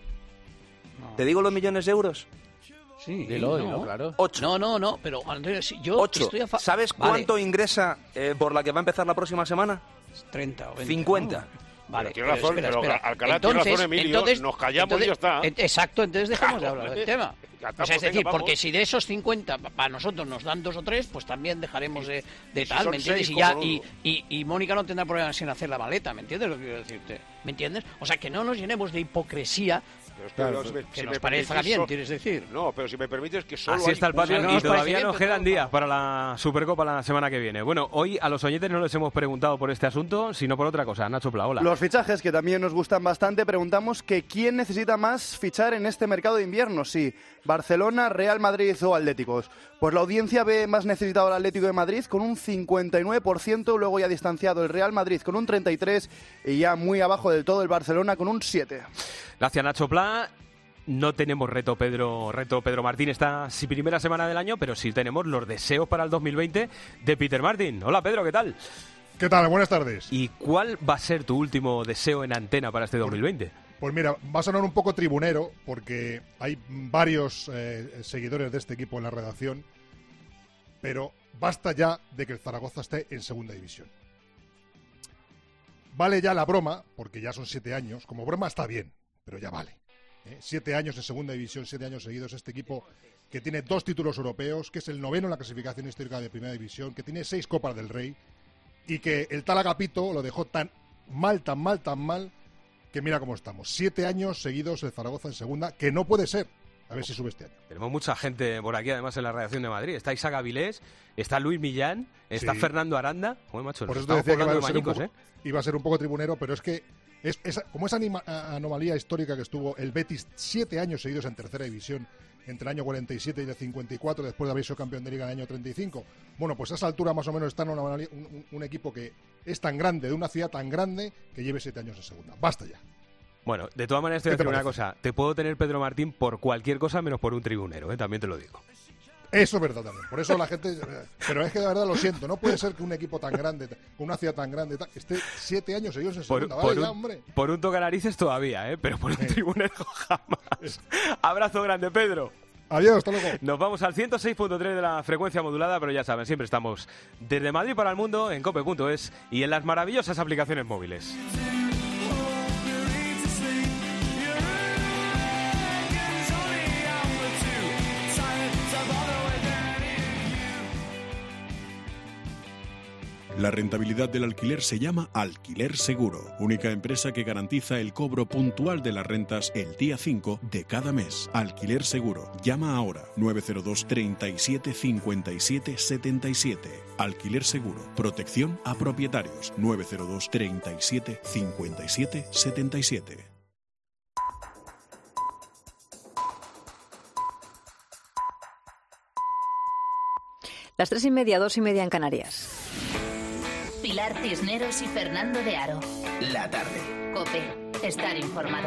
No. ¿Te digo los millones de euros? Sí, dilo, no. dilo, claro. Ocho. No, no, no, pero Andrés, yo Ocho. estoy a fa- ¿Sabes vale. cuánto ingresa eh, por la que va a empezar la próxima semana? treinta o veinte. cincuenta. No. Vale, tiene razón, espera, pero espera. Alcalá entonces, tiene razón, Emilio, entonces, nos callamos entonces, y ya está. Exacto, entonces dejemos de hablar del tema. O sea, es decir, venga, porque si de esos cincuenta para nosotros nos dan dos o tres, pues también dejaremos de, de tal, si ¿me entiendes? seis, Y, ya, no. y, y, y Mónica no tendrá problemas en hacer la maleta, ¿me entiendes lo que quiero decirte? ¿Me entiendes? O sea, que no nos llenemos de hipocresía. Claro, que si me, que si nos me parezca bien, so... quieres decir. No, pero si me permites que solo Así hay está el patio una... y todavía nos quedan días para la Supercopa la semana que viene. Bueno, hoy a los oyentes no les hemos preguntado por este asunto, sino por otra cosa. Nacho Plaola. Los fichajes, que también nos gustan bastante, preguntamos que quién necesita más fichar en este mercado de invierno. Sí, Barcelona, Real Madrid o Atléticos. Pues la audiencia ve más necesitado al Atlético de Madrid con un cincuenta y nueve por ciento, luego ya distanciado el Real Madrid con un treinta y tres por ciento y ya muy abajo del todo el Barcelona con un siete por ciento. Gracias, Nacho Pla. No tenemos reto Pedro, reto Pedro Martín esta primera semana del año, pero sí tenemos los deseos para el dos mil veinte de Peter Martin. Hola Pedro, ¿qué tal? ¿Qué tal? Buenas tardes. ¿Y cuál va a ser tu último deseo en antena para este dos mil veinte? Pues mira, va a sonar un poco tribunero porque hay varios eh, seguidores de este equipo en la redacción, pero basta ya de que el Zaragoza esté en segunda división. Vale ya la broma, porque ya son siete años, como broma está bien, pero ya vale. ¿Eh? Siete años en segunda división, siete años seguidos, este equipo que tiene dos títulos europeos, que es el noveno en la clasificación histórica de primera división, que tiene seis Copas del Rey y que el tal Agapito lo dejó tan mal, tan mal, tan mal, que mira cómo estamos. Siete años seguidos el Zaragoza en segunda, que no puede ser. A ver si sube este año. Tenemos mucha gente por aquí, además, en la redacción de Madrid. Está Isaac Avilés, está Luis Millán, está sí. Fernando Aranda. Joder, macho, por eso te decía que iba a, mañicos, poco, ¿eh? iba a ser un poco tribunero, pero es que es, es como esa anima, anomalía histórica que estuvo el Betis siete años seguidos en tercera división, entre el año cuarenta y siete y el cincuenta y cuatro, después de haber sido campeón de liga en el año treinta y cinco. Bueno, pues a esa altura más o menos está en una, un, un, un equipo que es tan grande, de una ciudad tan grande, que lleve siete años en segunda. Basta ya. Bueno, de todas maneras te voy a decir una cosa. Te puedo tener Pedro Martín por cualquier cosa menos por un tribunero, ¿eh? También te lo digo. Eso es verdad también. Por eso la gente... Pero es que de verdad lo siento. No puede ser que un equipo tan grande, una ciudad tan grande, esté siete años seguidos en segunda. Por, vale, por, ya, un, hombre. por un tocanarices todavía, ¿eh? Pero por un sí. tribunero jamás. Abrazo grande, Pedro. Adiós, hasta luego. Nos vamos al ciento seis punto tres de la frecuencia modulada, pero ya saben, siempre estamos desde Madrid para el mundo en cope punto es y en las maravillosas aplicaciones móviles. La rentabilidad del alquiler se llama Alquiler Seguro, única empresa que garantiza el cobro puntual de las rentas el día cinco de cada mes. Alquiler Seguro. Llama ahora nueve cero dos, treinta y siete, cincuenta y siete, setenta y siete. Alquiler Seguro. Protección a propietarios. nueve cero dos, treinta y siete, cincuenta y siete, setenta y siete. Las tres y media, dos y media en Canarias. Pilar Cisneros y Fernando de Aro. La tarde. COPE. Estar informado.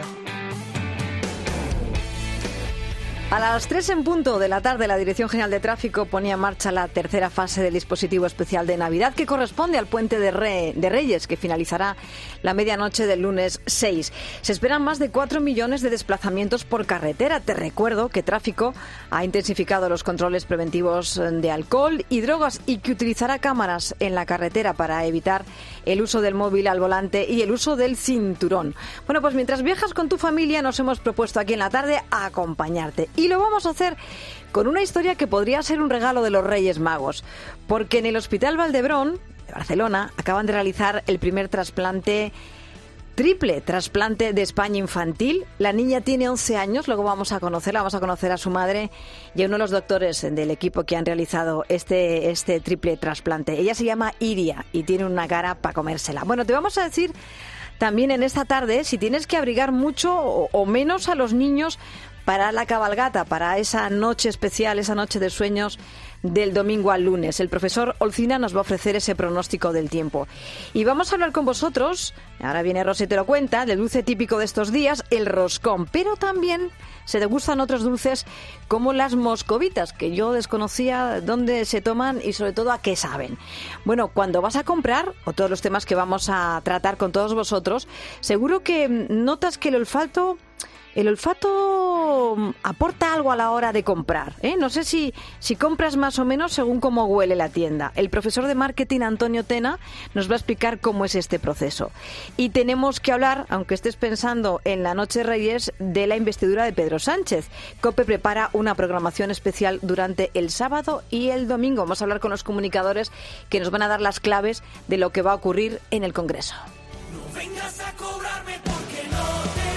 A las tres en punto de la tarde, la Dirección General de Tráfico ponía en marcha la tercera fase del dispositivo especial de Navidad, que corresponde al Puente de, Re- de Reyes, que finalizará la medianoche del lunes seis. Se esperan más de cuatro millones de desplazamientos por carretera. Te recuerdo que Tráfico ha intensificado los controles preventivos de alcohol y drogas y que utilizará cámaras en la carretera para evitar el uso del móvil al volante y el uso del cinturón. Bueno, pues mientras viajas con tu familia, nos hemos propuesto aquí en la tarde acompañarte. Y lo vamos a hacer con una historia que podría ser un regalo de los Reyes Magos, porque en el Hospital Valdebrón de Barcelona acaban de realizar el primer trasplante triple trasplante de España infantil. La niña tiene once años, luego vamos a conocerla, vamos a conocer a su madre y a uno de los doctores del equipo que han realizado este, este triple trasplante. Ella se llama Iria y tiene una cara para comérsela. Bueno, te vamos a decir también en esta tarde si tienes que abrigar mucho o, o menos a los niños para la cabalgata, para esa noche especial, esa noche de sueños del domingo al lunes. El profesor Olcina nos va a ofrecer ese pronóstico del tiempo. Y vamos a hablar con vosotros, ahora viene Rosy y te lo cuenta, del dulce típico de estos días, el roscón. Pero también se degustan otros dulces como las moscovitas, que yo desconocía dónde se toman y sobre todo a qué saben. Bueno, cuando vas a comprar, o todos los temas que vamos a tratar con todos vosotros, seguro que notas que el olfato... El olfato aporta algo a la hora de comprar, ¿eh? No sé si, si compras más o menos según cómo huele la tienda. El profesor de marketing Antonio Tena nos va a explicar cómo es este proceso. Y tenemos que hablar, aunque estés pensando en la Noche de Reyes, de la investidura de Pedro Sánchez. COPE prepara una programación especial durante el sábado y el domingo. Vamos a hablar con los comunicadores que nos van a dar las claves de lo que va a ocurrir en el Congreso. No vengas a cobrarme porque no te...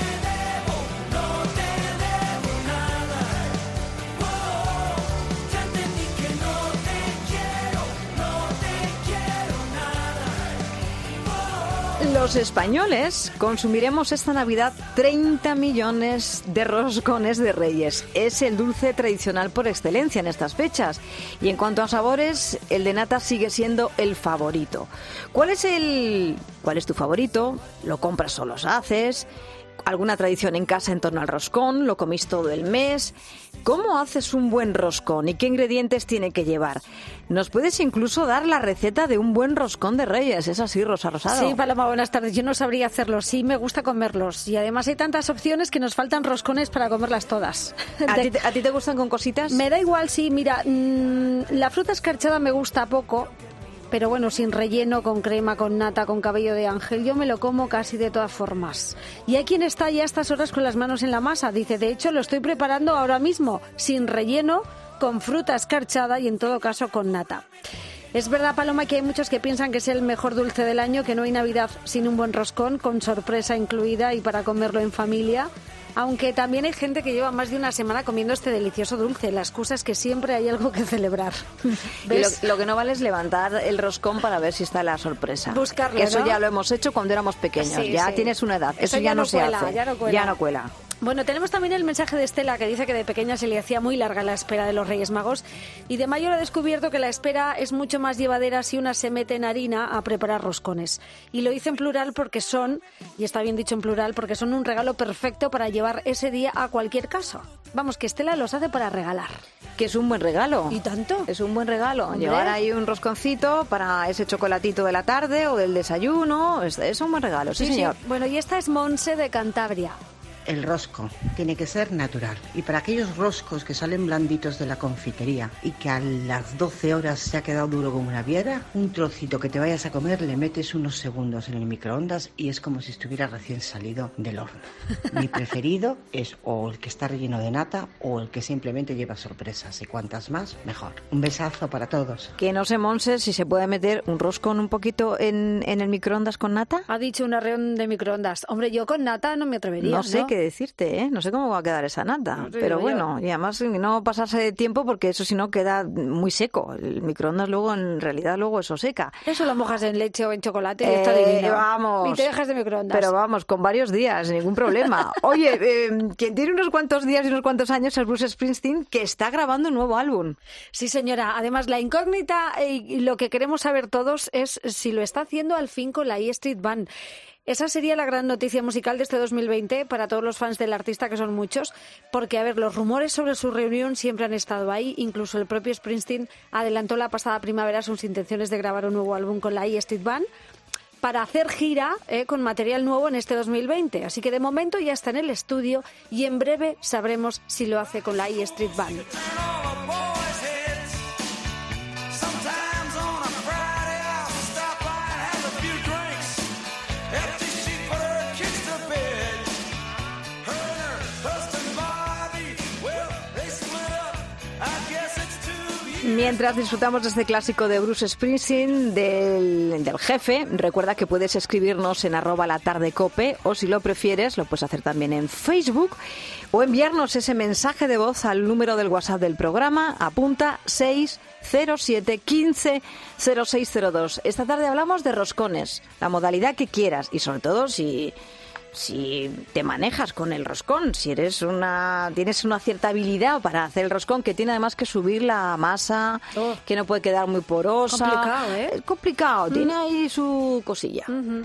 Los españoles consumiremos esta Navidad treinta millones de roscones de Reyes. Es el dulce tradicional por excelencia en estas fechas. Y en cuanto a sabores, el de nata sigue siendo el favorito. ¿Cuál es el, cuál es tu favorito? ¿Lo compras o los haces? ¿Alguna tradición en casa en torno al roscón? ¿Lo comís todo el mes? ¿Cómo haces un buen roscón y qué ingredientes tiene que llevar? Nos puedes incluso dar la receta de un buen roscón de Reyes. ¿Es así, Rosa Rosado? Sí, Paloma, buenas tardes. Yo no sabría hacerlo. Sí, me gusta comerlos. Y además hay tantas opciones que nos faltan roscones para comerlas todas. ¿A, ti, ¿A ti te gustan con cositas? Me da igual, sí. Mira, mmm, la fruta escarchada me gusta poco. Pero bueno, sin relleno, con crema, con nata, con cabello de ángel, yo me lo como casi de todas formas. Y hay quien está ya a estas horas con las manos en la masa. Dice, de hecho, lo estoy preparando ahora mismo, sin relleno, con fruta escarchada y en todo caso con nata. Es verdad, Paloma, que hay muchos que piensan que es el mejor dulce del año, que no hay Navidad sin un buen roscón, con sorpresa incluida y para comerlo en familia. Aunque también hay gente que lleva más de una semana comiendo este delicioso dulce. La excusa es que siempre hay algo que celebrar. ¿Ves? Lo, lo que no vale es levantar el roscón para ver si está la sorpresa. Buscarlo, que eso ¿no? ya lo hemos hecho cuando éramos pequeños. Sí, ya sí. tienes una edad. Eso, eso ya, ya no, no se cuela, hace. Ya no cuela. Ya no cuela. Bueno, tenemos también el mensaje de Estela, que dice que de pequeña se le hacía muy larga la espera de los Reyes Magos y de mayor ha descubierto que la espera es mucho más llevadera si una se mete en harina a preparar roscones. Y lo hice en plural porque son, y está bien dicho en plural, porque son un regalo perfecto para llevar ese día a cualquier casa. Vamos, que Estela los hace para regalar. Que es un buen regalo. ¿Y tanto? Es un buen regalo. Hombre. Llevar ahí un rosconcito para ese chocolatito de la tarde o del desayuno. Es, es un buen regalo, sí, sí señor. Sí. Bueno, y esta es Monse de Cantabria. el rosco tiene que ser natural. Y para aquellos roscos que salen blanditos de la confitería y que a las doce horas se ha quedado duro como una piedra, un trocito que te vayas a comer le metes unos segundos en el microondas y es como si estuviera recién salido del horno. Mi preferido es o el que está relleno de nata o el que simplemente lleva sorpresas, y cuantas más, mejor. Un besazo para todos. Que no sé, Monse, si se puede meter un roscón un poquito en, en el microondas con nata. Ha dicho un arreón de microondas. Hombre, yo con nata no me atrevería. No sé ¿no? qué decirte, ¿eh? No sé cómo va a quedar esa nata. No te pero digo bueno, yo. y además no pasarse de tiempo porque eso si no queda muy seco. El microondas luego, en realidad, luego eso seca. Eso lo mojas en leche o en chocolate y Eh, está divino. Vamos. Y te dejas de microondas. Pero vamos, con varios días, ningún problema. Oye, eh, quien tiene unos cuantos días y unos cuantos años es Bruce Springsteen, que está grabando un nuevo álbum. Sí, señora. Además, la incógnita y lo que queremos saber todos es si lo está haciendo al fin con la E Street Band. Esa sería la gran noticia musical de este dos mil veinte para todos los fans del artista, que son muchos, porque, a ver, los rumores sobre su reunión siempre han estado ahí. Incluso el propio Springsteen adelantó la pasada primavera sus intenciones de grabar un nuevo álbum con la E Street Band para hacer gira eh, con material nuevo en este dos mil veinte. Así que de momento ya está en el estudio y en breve sabremos si lo hace con la E Street Band. Mientras disfrutamos de este clásico de Bruce Springsteen, del, del jefe, recuerda que puedes escribirnos en arroba la tarde cope, o si lo prefieres, lo puedes hacer también en Facebook, o enviarnos ese mensaje de voz al número del WhatsApp del programa, apunta seis cero siete uno cinco cero seis cero dos. Esta tarde hablamos de roscones, la modalidad que quieras, y sobre todo si... si te manejas con el roscón, si eres una tienes una cierta habilidad para hacer el roscón, que tiene además que subir la masa, oh. que no puede quedar muy porosa. Complicado, ¿eh? Es complicado, mm. tiene ahí su cosilla. Uh-huh.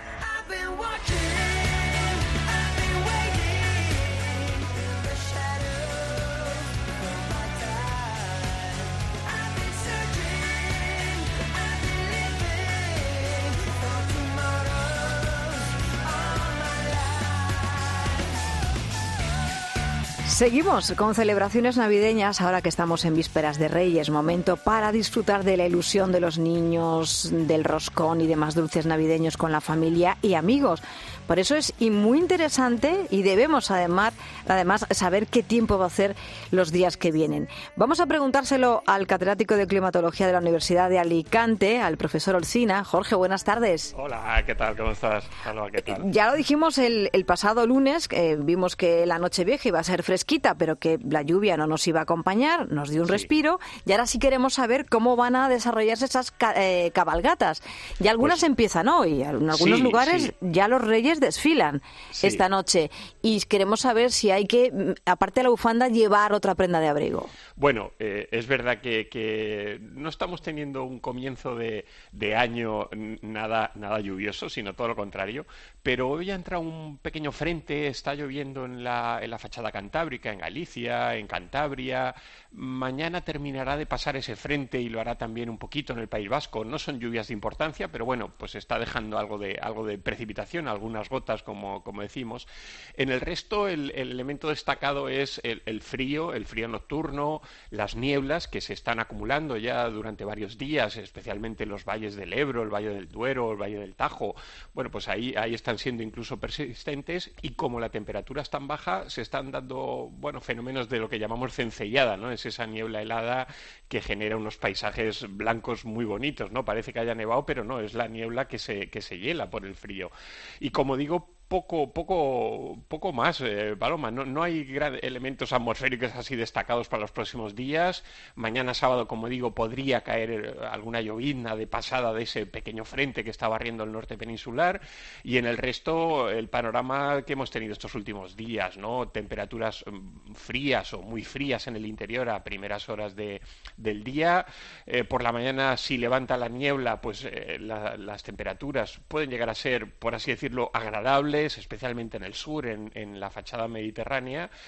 Seguimos con celebraciones navideñas ahora que estamos en vísperas de Reyes, momento para disfrutar de la ilusión de los niños, del roscón y demás dulces navideños con la familia y amigos. Por eso es y muy interesante y debemos además, además saber qué tiempo va a hacer los días que vienen. Vamos a preguntárselo al catedrático de climatología de la Universidad de Alicante, al profesor Olcina. Jorge, buenas tardes. Hola, ¿qué tal? ¿Cómo estás? Hola, ¿qué tal? Ya lo dijimos el, el pasado lunes, que vimos que la Nochevieja iba a ser fresquita, pero que la lluvia no nos iba a acompañar, nos dio un sí. respiro, y ahora sí queremos saber cómo van a desarrollarse esas ca- eh, cabalgatas. Ya algunas pues, empiezan hoy, en algunos sí, lugares sí. ya los Reyes desfilan sí. esta noche, y queremos saber si hay que, aparte de la bufanda, llevar otra prenda de abrigo. Bueno, eh, es verdad que, que no estamos teniendo un comienzo de, de año nada, nada lluvioso, sino todo lo contrario, pero hoy ha entrado un pequeño frente, está lloviendo en la, en la fachada cantábrica, en Galicia, en Cantabria. Mañana terminará de pasar ese frente y lo hará también un poquito en el País Vasco. No son lluvias de importancia, pero bueno, pues está dejando algo de, algo de precipitación, algunas gotas, como, como decimos. En el resto, el, el elemento destacado es el, el frío, el frío nocturno, las nieblas que se están acumulando ya durante varios días, especialmente en los valles del Ebro, el Valle del Duero, el Valle del Tajo. Bueno, pues ahí, ahí están siendo incluso persistentes, y como la temperatura es tan baja, se están dando, bueno, fenómenos de lo que llamamos cencellada, ¿no? Es esa niebla helada que genera unos paisajes blancos muy bonitos, ¿no? Parece que haya nevado, pero no, es la niebla que se, que se hiela por el frío. Y como digo, poco poco poco más, eh, Paloma, no, no hay gran elementos atmosféricos así destacados para los próximos días. Mañana sábado, como digo, podría caer alguna llovizna de pasada de ese pequeño frente que está barriendo el norte peninsular, y en el resto el panorama que hemos tenido estos últimos días, ¿no? Temperaturas frías o muy frías en el interior a primeras horas de, del día. Eh, por la mañana, si levanta la niebla, pues eh, la, las temperaturas pueden llegar a ser, por así decirlo, agradables, especialmente en el sur, en, en la fachada mediterránea,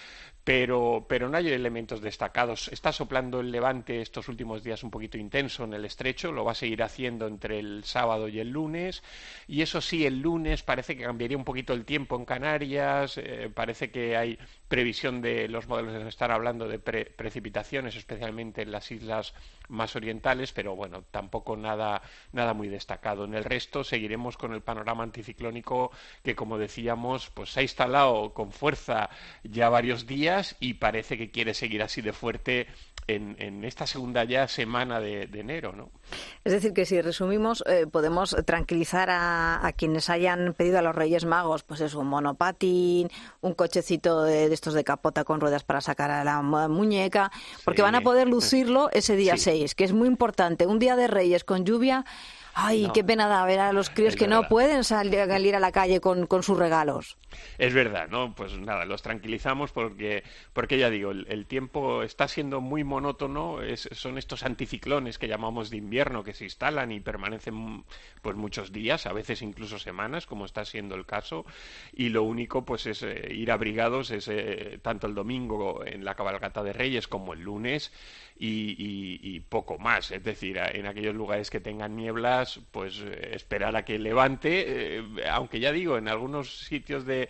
pero, pero no hay elementos destacados. Está soplando el levante estos últimos días un poquito intenso en el estrecho, lo va a seguir haciendo entre el sábado y el lunes, y eso sí, el lunes parece que cambiaría un poquito el tiempo en Canarias, eh, parece que hay previsión de los modelos de estar hablando de pre precipitaciones, especialmente en las islas más orientales, pero bueno, tampoco nada, nada muy destacado. En el resto seguiremos con el panorama anticiclónico que, como decíamos, pues se ha instalado con fuerza ya varios días y parece que quiere seguir así de fuerte en, en esta segunda ya semana de, de enero, ¿no? Es decir, que si resumimos, eh, podemos tranquilizar a, a quienes hayan pedido a los Reyes Magos, pues es un monopatín, un cochecito de, de estos de capota con ruedas para sacar a la muñeca, porque sí, van a poder lucirlo ese día sí. seis, que es muy importante. Un día de Reyes con lluvia. Ay, no. Qué pena da ver a los críos es que verdad. No pueden salir a la calle con, con sus regalos. Es verdad, ¿no? Pues nada, los tranquilizamos porque, porque ya digo, el, el tiempo está siendo muy monótono, es, son estos anticiclones que llamamos de invierno que se instalan y permanecen pues muchos días, a veces incluso semanas, como está siendo el caso, y lo único pues es eh, ir abrigados, es eh, tanto el domingo en la cabalgata de Reyes como el lunes, y, y, y poco más, es decir, en aquellos lugares que tengan nieblas, pues eh, esperar a que levante, eh, aunque ya digo, en algunos sitios de,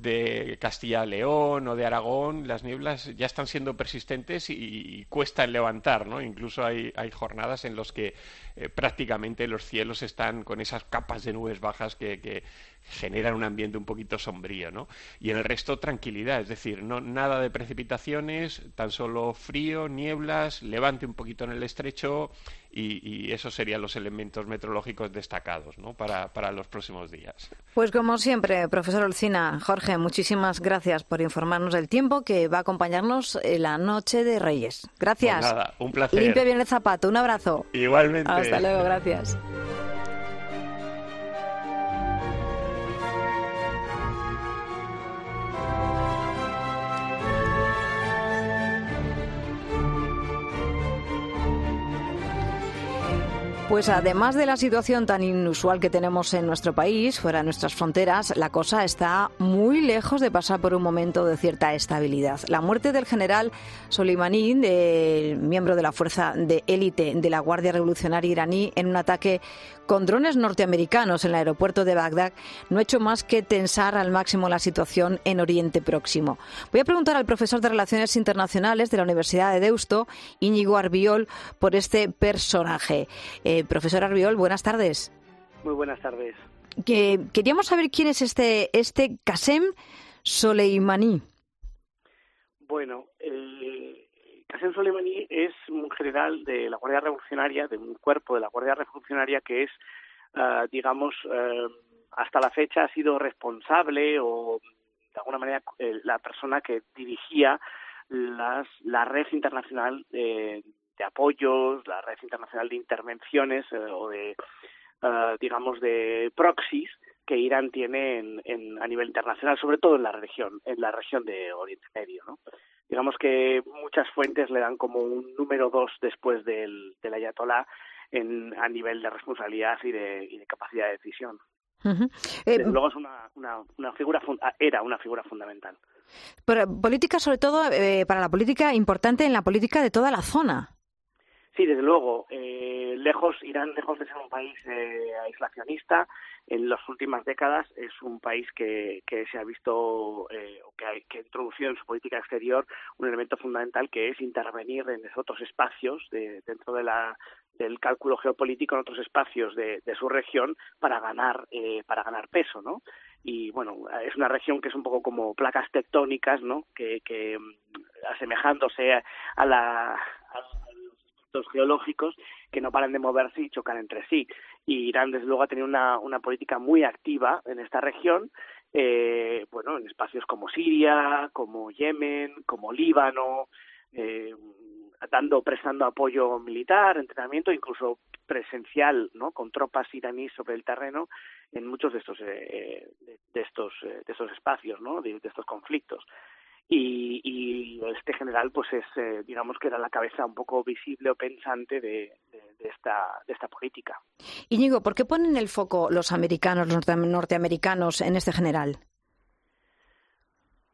de Castilla-León o de Aragón las nieblas ya están siendo persistentes y, y cuesta el levantar, ¿no? Incluso hay, hay jornadas en las que eh, prácticamente los cielos están con esas capas de nubes bajas que, que generan un ambiente un poquito sombrío, ¿no? Y en el resto tranquilidad, es decir, no nada de precipitaciones, tan solo frío, nieblas, levante un poquito en el estrecho y, y esos serían los elementos meteorológicos destacados, ¿no? para, para los próximos días. Pues como siempre, profesor Olcina, Jorge, muchísimas gracias por informarnos del tiempo que va a acompañarnos en la noche de Reyes. Gracias. Pues nada, un placer. Limpia bien el zapato, un abrazo. Igualmente. Hasta luego, gracias. Pues además de la situación tan inusual que tenemos en nuestro país, fuera de nuestras fronteras, la cosa está muy lejos de pasar por un momento de cierta estabilidad. La muerte del general Soleimani, de, miembro de la fuerza de élite de la Guardia Revolucionaria iraní, en un ataque con drones norteamericanos en el aeropuerto de Bagdad, no ha hecho más que tensar al máximo la situación en Oriente Próximo. Voy a preguntar al profesor de Relaciones Internacionales de la Universidad de Deusto, Íñigo Arbiol, por este personaje. Eh, profesor Arbiol, buenas tardes. Muy buenas tardes. Que, queríamos saber quién es este, este Qasem Soleimani. Bueno, eh, Qasem Soleimani es un general de la Guardia Revolucionaria, de un cuerpo de la Guardia Revolucionaria que es, uh, digamos, uh, hasta la fecha ha sido responsable o, de alguna manera, eh, la persona que dirigía las, la red internacional de, de apoyos, la red internacional de intervenciones eh, o de, uh, digamos, de proxies que Irán tiene en, en, a nivel internacional, sobre todo en la región, en la región de Oriente Medio, ¿no? Digamos que muchas fuentes le dan como un número dos después del, del ayatolá en, a nivel de responsabilidad y de, y de capacidad de decisión. Uh-huh. eh, Desde luego es una, una, una figura era una figura fundamental. Pero política, sobre todo, eh, para la política importante en la política de toda la zona. Sí, desde luego. Eh, lejos, Irán, lejos de ser un país eh, aislacionista, en las últimas décadas es un país que, que se ha visto eh, o que ha, que ha introducido en su política exterior un elemento fundamental que es intervenir en otros espacios de, dentro de la del cálculo geopolítico en otros espacios de, de su región para ganar eh, para ganar peso, ¿no? Y bueno, es una región que es un poco como placas tectónicas, ¿no? Que, que asemejándose a, a la a, geológicos que no paran de moverse y chocan entre sí. Y Irán, desde luego, ha tenido una, una política muy activa en esta región, eh, bueno, en espacios como Siria, como Yemen, como Líbano, eh, dando, prestando apoyo militar, entrenamiento, incluso presencial, ¿no? Con tropas iraníes sobre el terreno en muchos de estos eh, de, de estos eh, de estos espacios, ¿no? De, de estos conflictos. Y, y este general, pues es, eh, digamos que era la cabeza un poco visible o pensante de, de, de esta de esta política. Íñigo, ¿por qué ponen el foco los americanos, los norteamericanos en este general?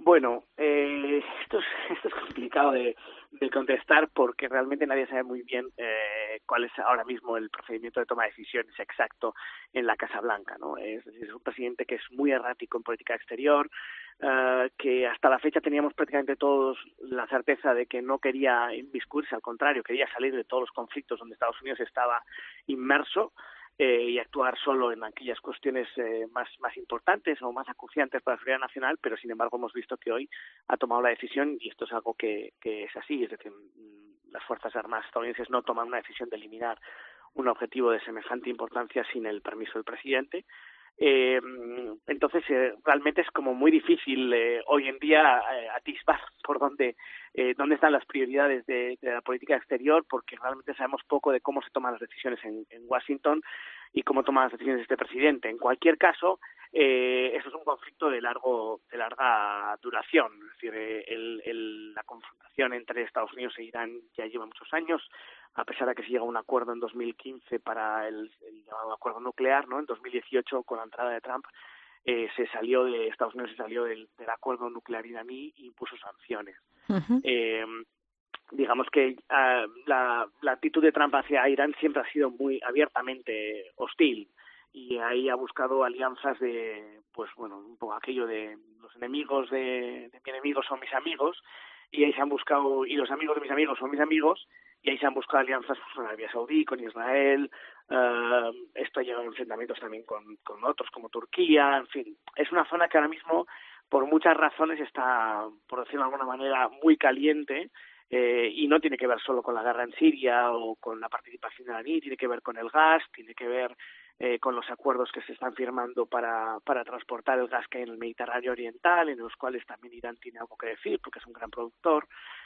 Bueno, eh, esto, es, esto es complicado de, de contestar porque realmente nadie sabe muy bien eh, cuál es ahora mismo el procedimiento de toma de decisiones exacto en la Casa Blanca, ¿no? Es, es un presidente que es muy errático en política exterior, uh, que hasta la fecha teníamos prácticamente todos la certeza de que no quería inmiscuirse, al contrario, quería salir de todos los conflictos donde Estados Unidos estaba inmerso. Eh, y actuar solo en aquellas cuestiones eh, más, más importantes o más acuciantes para la seguridad nacional, pero sin embargo hemos visto que hoy ha tomado la decisión, y esto es algo que, que es así, es decir, las Fuerzas Armadas estadounidenses no toman una decisión de eliminar un objetivo de semejante importancia sin el permiso del presidente. Eh, entonces eh, realmente es como muy difícil eh, hoy en día eh, atisbar por dónde eh, dónde están las prioridades de, de la política exterior, porque realmente sabemos poco de cómo se toman las decisiones en, en Washington y cómo toman las decisiones este presidente. En cualquier caso, eh, eso es un conflicto de largo de larga duración, es decir, eh, el, el, la confrontación entre Estados Unidos e Irán ya lleva muchos años, a pesar de que se llega a un acuerdo en dos mil quince para el, el llamado acuerdo nuclear, ¿no? En dos mil dieciocho, con la entrada de Trump, eh, se salió de Estados Unidos se salió del, del acuerdo nuclear iraní e impuso sanciones. Uh-huh. Eh, digamos que uh, la, la actitud de Trump hacia Irán siempre ha sido muy abiertamente hostil, y ahí ha buscado alianzas de, pues bueno, un poco aquello de los enemigos de, de mi enemigo son mis amigos, y ahí se han buscado, y los amigos de mis amigos son mis amigos, y ahí se han buscado alianzas pues, con Arabia Saudí, con Israel. Uh, esto ha llevado a enfrentamientos también con, con otros como Turquía. En fin, es una zona que ahora mismo por muchas razones está, por decirlo de alguna manera, muy caliente, eh, y no tiene que ver solo con la guerra en Siria o con la participación iraní, tiene que ver con el gas, tiene que ver eh, con los acuerdos que se están firmando para, para transportar el gas que hay en el Mediterráneo Oriental, en los cuales también Irán tiene algo que decir porque es un gran productor.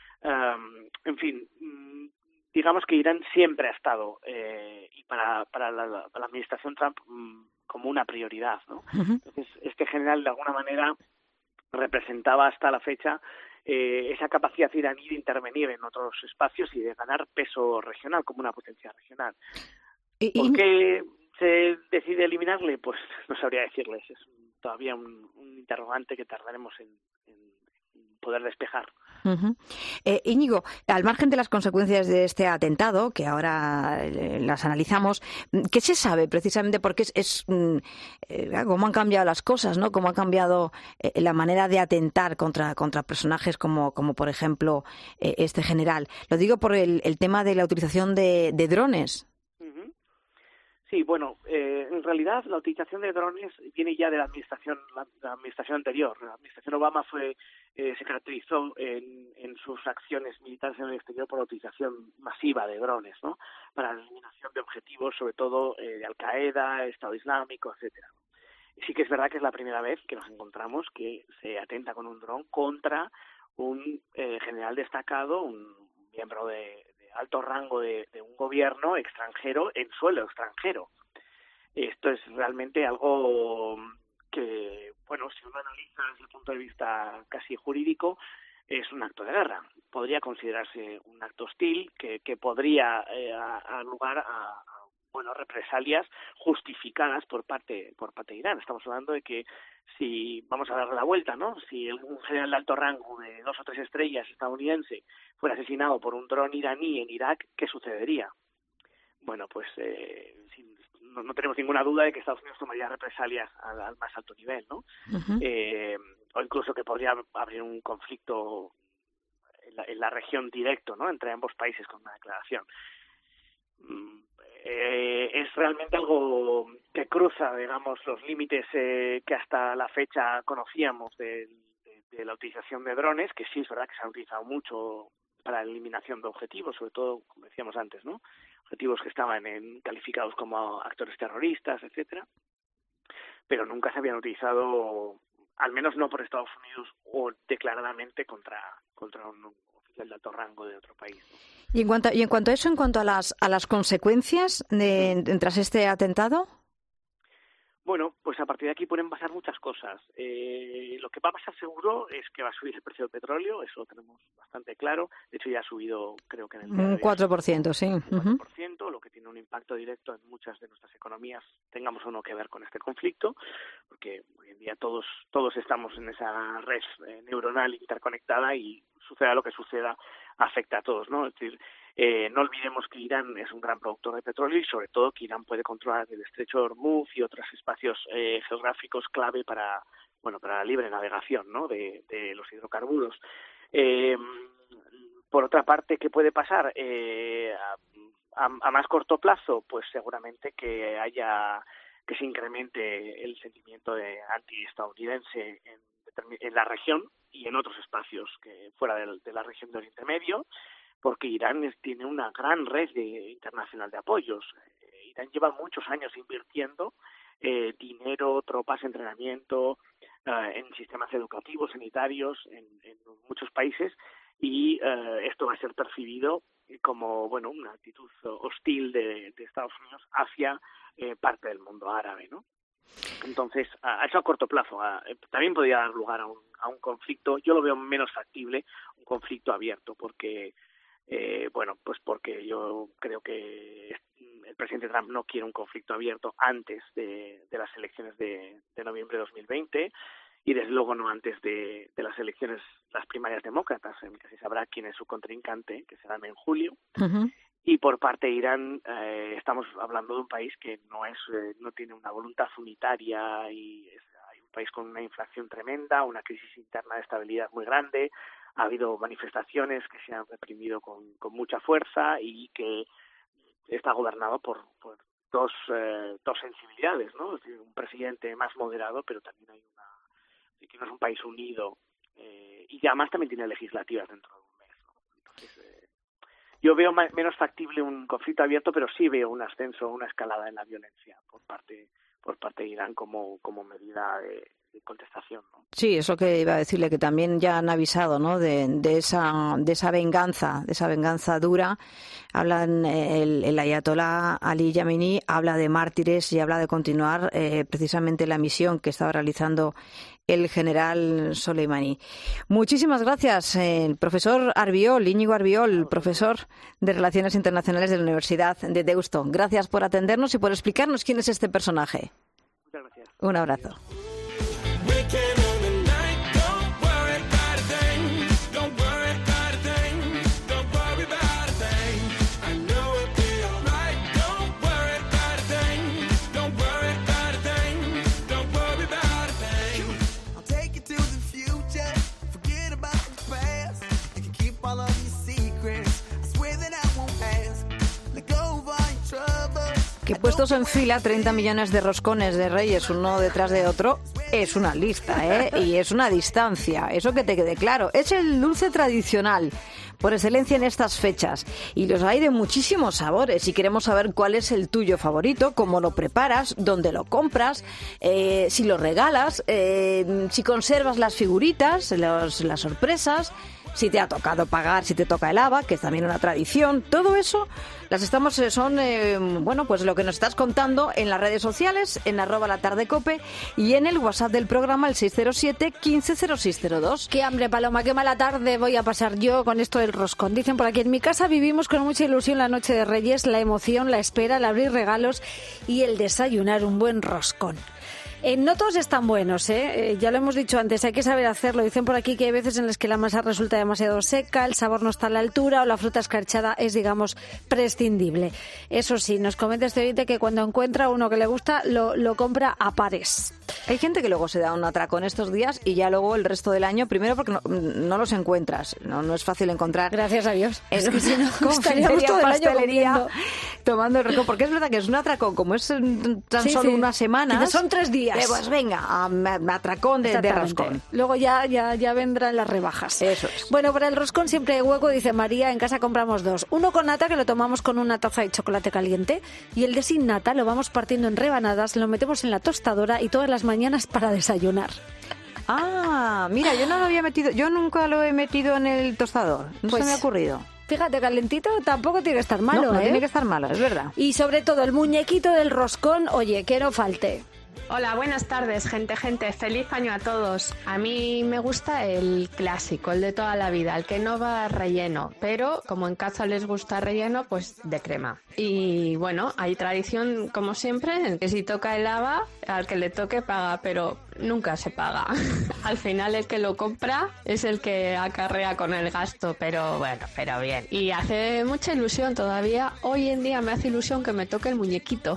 Um, en fin, digamos que Irán siempre ha estado, eh, y para, para, la, para la administración Trump, um, como una prioridad, ¿no? Uh-huh. Entonces, este general de alguna manera representaba hasta la fecha eh, esa capacidad iraní de intervenir en otros espacios y de ganar peso regional como una potencia regional. ¿Y, ¿Por qué se decide eliminarle? Pues no sabría decirles, es todavía un, un interrogante que tardaremos en, en poder despejar. Uh-huh. Eh, Íñigo, al margen de las consecuencias de este atentado, que ahora eh, las analizamos, ¿qué se sabe precisamente? Porque es, es eh, cómo han cambiado las cosas, ¿no? Cómo ha cambiado eh, la manera de atentar contra, contra personajes como, como por ejemplo, eh, este general. Lo digo por el, el tema de la utilización de, de drones. Sí, bueno, eh, en realidad la utilización de drones viene ya de la administración la, la administración anterior. La administración Obama fue eh, se caracterizó en, en sus acciones militares en el exterior por la utilización masiva de drones, ¿no? Para la eliminación de objetivos, sobre todo eh, de Al-Qaeda, Estado Islámico, etcétera. Y sí que es verdad que es la primera vez que nos encontramos que se atenta con un dron contra un eh, general destacado, un miembro de alto rango de, de un gobierno extranjero en suelo extranjero. Esto es realmente algo que, bueno, si uno analiza desde el punto de vista casi jurídico, es un acto de guerra. Podría considerarse un acto hostil que, que podría eh, dar lugar a, a bueno, represalias justificadas por parte por parte de Irán. Estamos hablando de que si vamos a darle la vuelta, ¿no? Si un general de alto rango de dos o tres estrellas estadounidense fuera asesinado por un dron iraní en Irak, ¿qué sucedería? Bueno, pues eh, sin, no, no tenemos ninguna duda de que Estados Unidos tomaría represalias al, al más alto nivel, ¿no? Uh-huh. Eh, o incluso que podría abrir un conflicto en la, en la región directo, ¿no? Entre ambos países con una declaración. Eh, es realmente algo que cruza, digamos, los límites eh, que hasta la fecha conocíamos de, de, de la utilización de drones, que sí es verdad que se han utilizado mucho para la eliminación de objetivos, sobre todo, como decíamos antes, ¿no? Objetivos que estaban en, calificados como actores terroristas, etcétera, pero nunca se habían utilizado, al menos no por Estados Unidos o declaradamente contra contra un oficial de alto rango de otro país, ¿no? Y en cuanto y en cuanto a eso, en cuanto a las a las consecuencias de, de tras este atentado. Bueno, pues a partir de aquí pueden pasar muchas cosas. Eh, lo que va a pasar seguro es que va a subir el precio del petróleo, eso lo tenemos bastante claro. De hecho, ya ha subido, creo que en el día de hoy, un cuatro por ciento, sí. un cuatro por ciento, lo que tiene un impacto directo en muchas de nuestras economías, tengamos o no que ver con este conflicto, porque hoy en día todos todos estamos en esa red eh, neuronal interconectada y suceda lo que suceda, afecta a todos, ¿no? Es decir, Eh, no olvidemos que Irán es un gran productor de petróleo y sobre todo que Irán puede controlar el estrecho de Hormuz y otros espacios eh, geográficos clave para bueno para la libre navegación, ¿no? de, de los hidrocarburos. Eh, por otra parte, ¿qué puede pasar? Eh, a, a más corto plazo, pues seguramente que haya que se incremente el sentimiento de antiestadounidense en, en la región y en otros espacios que fuera de, de la región de Oriente Medio, porque Irán es, tiene una gran red de, internacional de apoyos. Eh, Irán lleva muchos años invirtiendo eh, dinero, tropas, entrenamiento eh, en sistemas educativos, sanitarios, en, en muchos países, y eh, esto va a ser percibido como bueno una actitud hostil de, de Estados Unidos hacia eh, parte del mundo árabe, ¿no? Entonces, a, a eso a corto plazo, a, también podría dar lugar a un, a un conflicto. Yo lo veo menos factible, un conflicto abierto, porque Eh, bueno, pues porque yo creo que el presidente Trump no quiere un conflicto abierto antes de, de las elecciones de, de noviembre de dos mil veinte y desde luego no antes de, de las elecciones, las primarias demócratas, en que se sabrá quién es su contrincante, que serán en julio. Uh-huh. Y por parte de Irán eh, estamos hablando de un país que no es eh, no tiene una voluntad unitaria y es hay un país con una inflación tremenda, una crisis interna de estabilidad muy grande. Ha habido manifestaciones que se han reprimido con, con mucha fuerza y que está gobernado por, por dos, eh, dos sensibilidades, ¿no? Es decir, un presidente más moderado, pero también hay una que no es un país unido eh, y además también tiene legislativas dentro de un mes, ¿no? Entonces, eh, yo veo más, menos factible un conflicto abierto, pero sí veo un ascenso, una escalada en la violencia por parte por parte de Irán como como medida de de contestación, ¿no? Sí, eso que iba a decirle, que también ya han avisado, ¿no? De, de esa de esa venganza, de esa venganza dura. Hablan el, el ayatolá Ali Yamini habla de mártires y habla de continuar eh, precisamente la misión que estaba realizando el general Soleimani. Muchísimas gracias, eh, el profesor Arbiol, Íñigo Arbiol, profesor de Relaciones Internacionales de la Universidad de Deusto. Gracias por atendernos y por explicarnos quién es este personaje. Muchas gracias. Un abrazo. Que puestos en fila treinta millones de roscones de Reyes uno detrás de otro es una lista, ¿eh? Y es una distancia, eso que te quede claro. Es el dulce tradicional por excelencia en estas fechas y los hay de muchísimos sabores y queremos saber cuál es el tuyo favorito, cómo lo preparas, dónde lo compras, eh, si lo regalas, eh, si conservas las figuritas, los, las sorpresas, si te ha tocado pagar, si te toca el haba, que es también una tradición. Todo eso las estamos son eh, bueno, pues lo que nos estás contando en las redes sociales, en arroba la tarde cope y en el WhatsApp del programa, el seis cero siete, quince cero seis cero dos. Qué hambre, Paloma, qué mala tarde voy a pasar yo con esto del roscón. Dicen por aquí, en mi casa vivimos con mucha ilusión la noche de Reyes, la emoción, la espera, el abrir regalos y el desayunar un buen roscón. Eh, no todos están buenos, ¿eh? ¿eh? Ya lo hemos dicho antes, hay que saber hacerlo. Dicen por aquí que hay veces en las que la masa resulta demasiado seca, el sabor no está a la altura o la fruta escarchada es, digamos, prescindible. Eso sí, nos comenta este oyente que cuando encuentra uno que le gusta, lo, lo compra a pares. Hay gente que luego se da un atracón estos días y ya luego el resto del año, primero porque no, no los encuentras, no, no es fácil encontrar. Gracias a Dios. Es que si no, estaríamos todo el año comiendo, tomando el roscón, porque es verdad que es un atracón, como es tan sí, solo sí. unas semanas. Son tres días. Eh, pues venga, a, a atracón de, de roscón. Luego ya, ya, ya vendrán las rebajas. Eso es. Bueno, para el roscón siempre hay hueco, dice María, en casa compramos dos. Uno con nata, que lo tomamos con una taza de chocolate caliente, y el de sin nata lo vamos partiendo en rebanadas, lo metemos en la tostadora y todas las mañanas para desayunar. Ah, mira, yo no lo había metido, yo nunca lo he metido en el tostador, no pues, se me ha ocurrido. Fíjate, calentito tampoco tiene que estar malo, no, no ¿eh? tiene que estar malo, es verdad. Y sobre todo el muñequito del roscón, oye, que no falte. Hola, buenas tardes, gente, gente. Feliz año a todos. A mí me gusta el clásico, el de toda la vida, el que no va relleno, pero como en casa les gusta relleno, pues de crema. Y bueno, hay tradición, como siempre, que si toca el haba, al que le toque paga, pero nunca se paga. Al final el que lo compra es el que acarrea con el gasto, pero bueno, pero bien. Y hace mucha ilusión todavía. Hoy en día me hace ilusión que me toque el muñequito.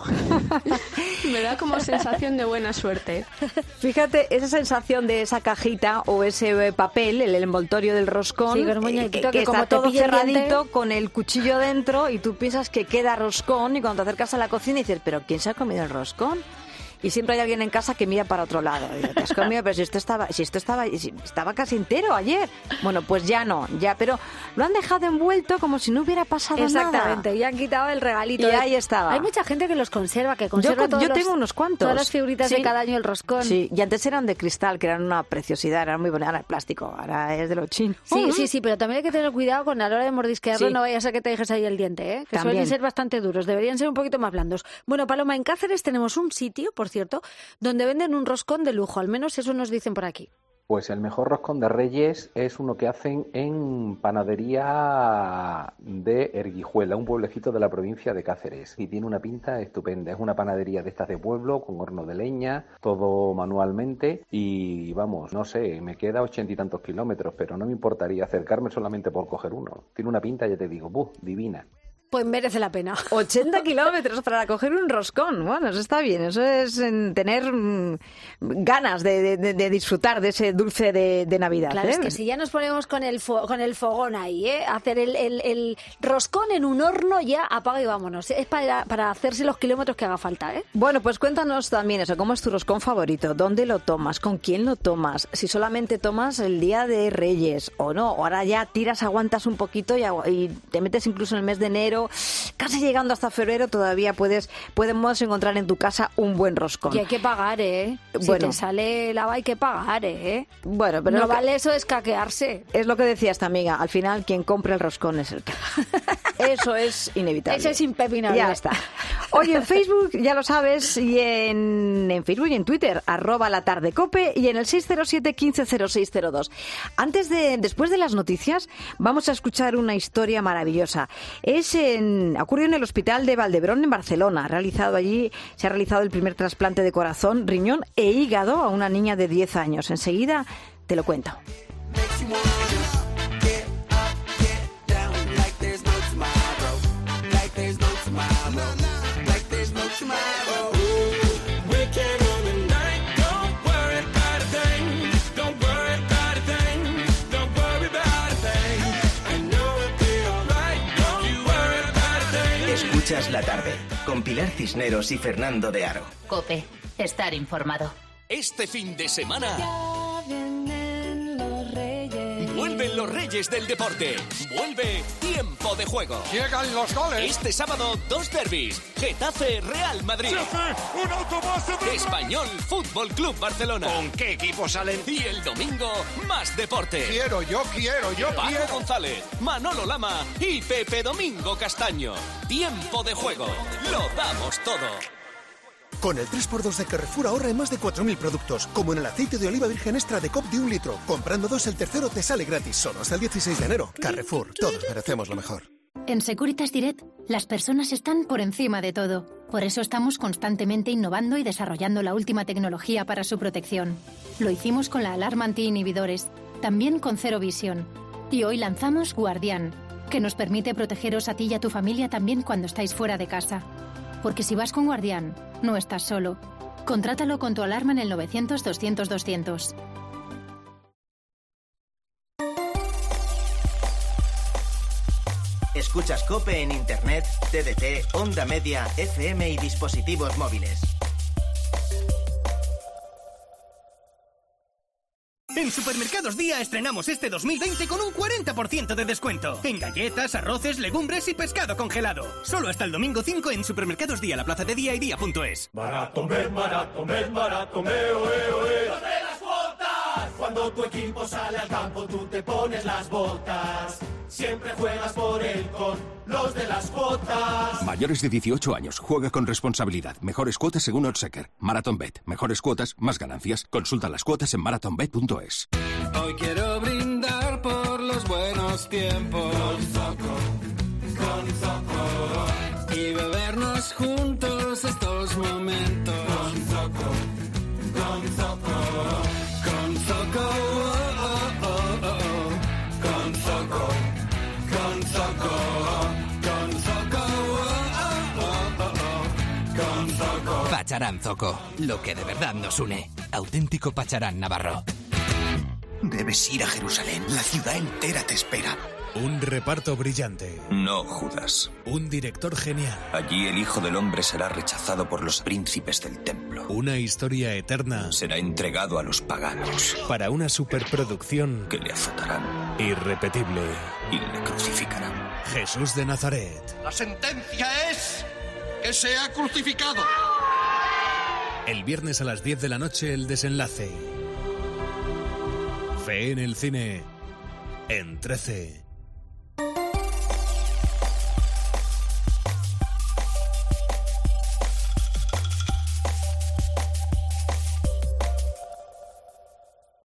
Me da como sensación de buena suerte. Fíjate, esa sensación de esa cajita o ese papel, el envoltorio del roscón, sí, el muñequito eh, que, que, que como está todo cerradito diente, con el cuchillo dentro y tú piensas que queda roscón y cuando te acercas a la cocina dices, ¿pero quién se ha comido el roscón? Y siempre hay alguien en casa que mira para otro lado. Y te has comido, pero si esto estaba, si esto estaba, si estaba casi entero ayer. Bueno, pues ya no, ya, pero lo han dejado envuelto como si no hubiera pasado exactamente, nada. Exactamente, y han quitado el regalito. Y ahí estaba. Hay mucha gente que los conserva, que conserva yo, todos yo tengo los, unos cuantos. Todas las figuritas sí. de cada año, el roscón. Sí, y antes eran de cristal, que eran una preciosidad, eran muy bonitas. Ahora es plástico, ahora es de los chinos. Sí, sí, sí, pero también hay que tener cuidado con a la hora de mordisquearlo, sí. no vaya a ser que te dejes ahí el diente, ¿eh? Que también. suelen ser bastante duros, deberían ser un poquito más blandos. Bueno, Paloma, en Cáceres tenemos un sitio, por cierto, donde venden un roscón de lujo, al menos eso nos dicen por aquí. Pues el mejor roscón de Reyes es uno que hacen en panadería de Erguijuela, un pueblecito de la provincia de Cáceres. Y tiene una pinta estupenda. Es una panadería de estas de pueblo, con horno de leña, todo manualmente. Y vamos, no sé, me queda ochenta y tantos kilómetros, pero no me importaría acercarme solamente por coger uno. Tiene una pinta, ya te digo, ¡buh! Divina. Pues merece la pena. ochenta kilómetros para coger un roscón. Bueno, eso está bien. Eso es tener mmm, ganas de, de, de disfrutar de ese dulce de, de Navidad. Claro, ¿eh? es que si ya nos ponemos con el, fo con el fogón ahí, ¿eh? Hacer el, el, el roscón en un horno, ya apaga y vámonos. Es para, para hacerse los kilómetros que haga falta, ¿eh? Bueno, pues cuéntanos también eso. ¿Cómo es tu roscón favorito? ¿Dónde lo tomas? ¿Con quién lo tomas? Si solamente tomas el día de Reyes o no. Ahora ya tiras, aguantas un poquito y, y te metes incluso en el mes de enero. Casi llegando hasta febrero todavía puedes podemos encontrar en tu casa un buen roscón. Y hay que pagar, ¿eh? Bueno, si te sale lava hay que pagar, ¿eh? Bueno, pero no vale eso de escaquearse. Es lo que decía esta amiga. Al final quien compra el roscón es el que... Eso es inevitable. Eso es impepinable. Ya está. Oye, en Facebook, ya lo sabes, y en, en Facebook y en Twitter, arroba la tarde cope y en el seis cero siete, quince cero seis cero dos. Antes de, después de las noticias, vamos a escuchar una historia maravillosa. Es en, ha ocurrido en el Hospital de Valdebrón, en Barcelona. Ha realizado allí, se ha realizado el primer trasplante de corazón, riñón e hígado a una niña de diez años. Enseguida te lo cuento. Escuchas la tarde con Pilar Cisneros y Fernando de Aro. COPE, estar informado. Este fin de semana Ya vienen los reyes. vuelven los reyes del deporte. Vuelve Tiempo de Juego. Llegan los goles. Este sábado, dos derbis. Getafe Real Madrid. Un autobús de Español Fútbol Club Barcelona. ¿Con qué equipo salen? Y el domingo, más deporte. Quiero, yo quiero, yo Paco quiero. González, Manolo Lama y Pepe Domingo Castaño. Tiempo de Juego. Lo damos todo. Con el tres por dos de Carrefour ahorra en más de cuatro mil productos, como en el aceite de oliva virgen extra de C O P de un litro. Comprando dos, el tercero te sale gratis, solo hasta el dieciséis de enero. Carrefour, todos merecemos lo mejor. En Securitas Direct, las personas están por encima de todo. Por eso estamos constantemente innovando y desarrollando la última tecnología para su protección. Lo hicimos con la alarma anti-inhibidores, también con Cero Visión. Y hoy lanzamos Guardián, que nos permite protegeros a ti y a tu familia también cuando estáis fuera de casa. Porque si vas con Guardián, no estás solo. Contrátalo con tu alarma en el novecientos, doscientos, doscientos. Escuchas COPE en Internet, T D T, Onda Media, F M y dispositivos móviles. En Supermercados Día estrenamos este dos mil veinte con un cuarenta por ciento de descuento. En galletas, arroces, legumbres y pescado congelado. Solo hasta el domingo cinco en Supermercados Día, la plaza de Día y Día punto es. Barato, mes, barato, mes, barato, me, oe, oe. ¡No te las botas! Cuando tu equipo sale al campo, tú te pones las botas. siempre juegas por él con los de las cuotas. Mayores de dieciocho años, juega con responsabilidad. Mejores cuotas según Oddschecker. MarathonBet, mejores cuotas, más ganancias. Consulta las cuotas en marathonbet punto es. Hoy quiero brindar por los buenos tiempos. Con Zoco, con Zoco. Y bebernos juntos estos momentos. Con Zoco, con Zoco. Con Zoco, oh, oh, oh, oh. Con Zoco, con Zoco. Con Zoco, oh, oh, oh, oh. Con Zoco. Pacharán Zoco, lo que de verdad nos une. Auténtico Pacharán navarro. Debes ir a Jerusalén, la ciudad entera te espera. Un reparto brillante. No, Judas. Un director genial. Allí el Hijo del Hombre será rechazado por los príncipes del templo. Una historia eterna. Será entregado a los paganos. Para una superproducción que le azotarán. Irrepetible. Y le crucificarán. Jesús de Nazaret. La sentencia es que sea crucificado. El viernes a las diez de la noche el desenlace. Fe en el cine en trece.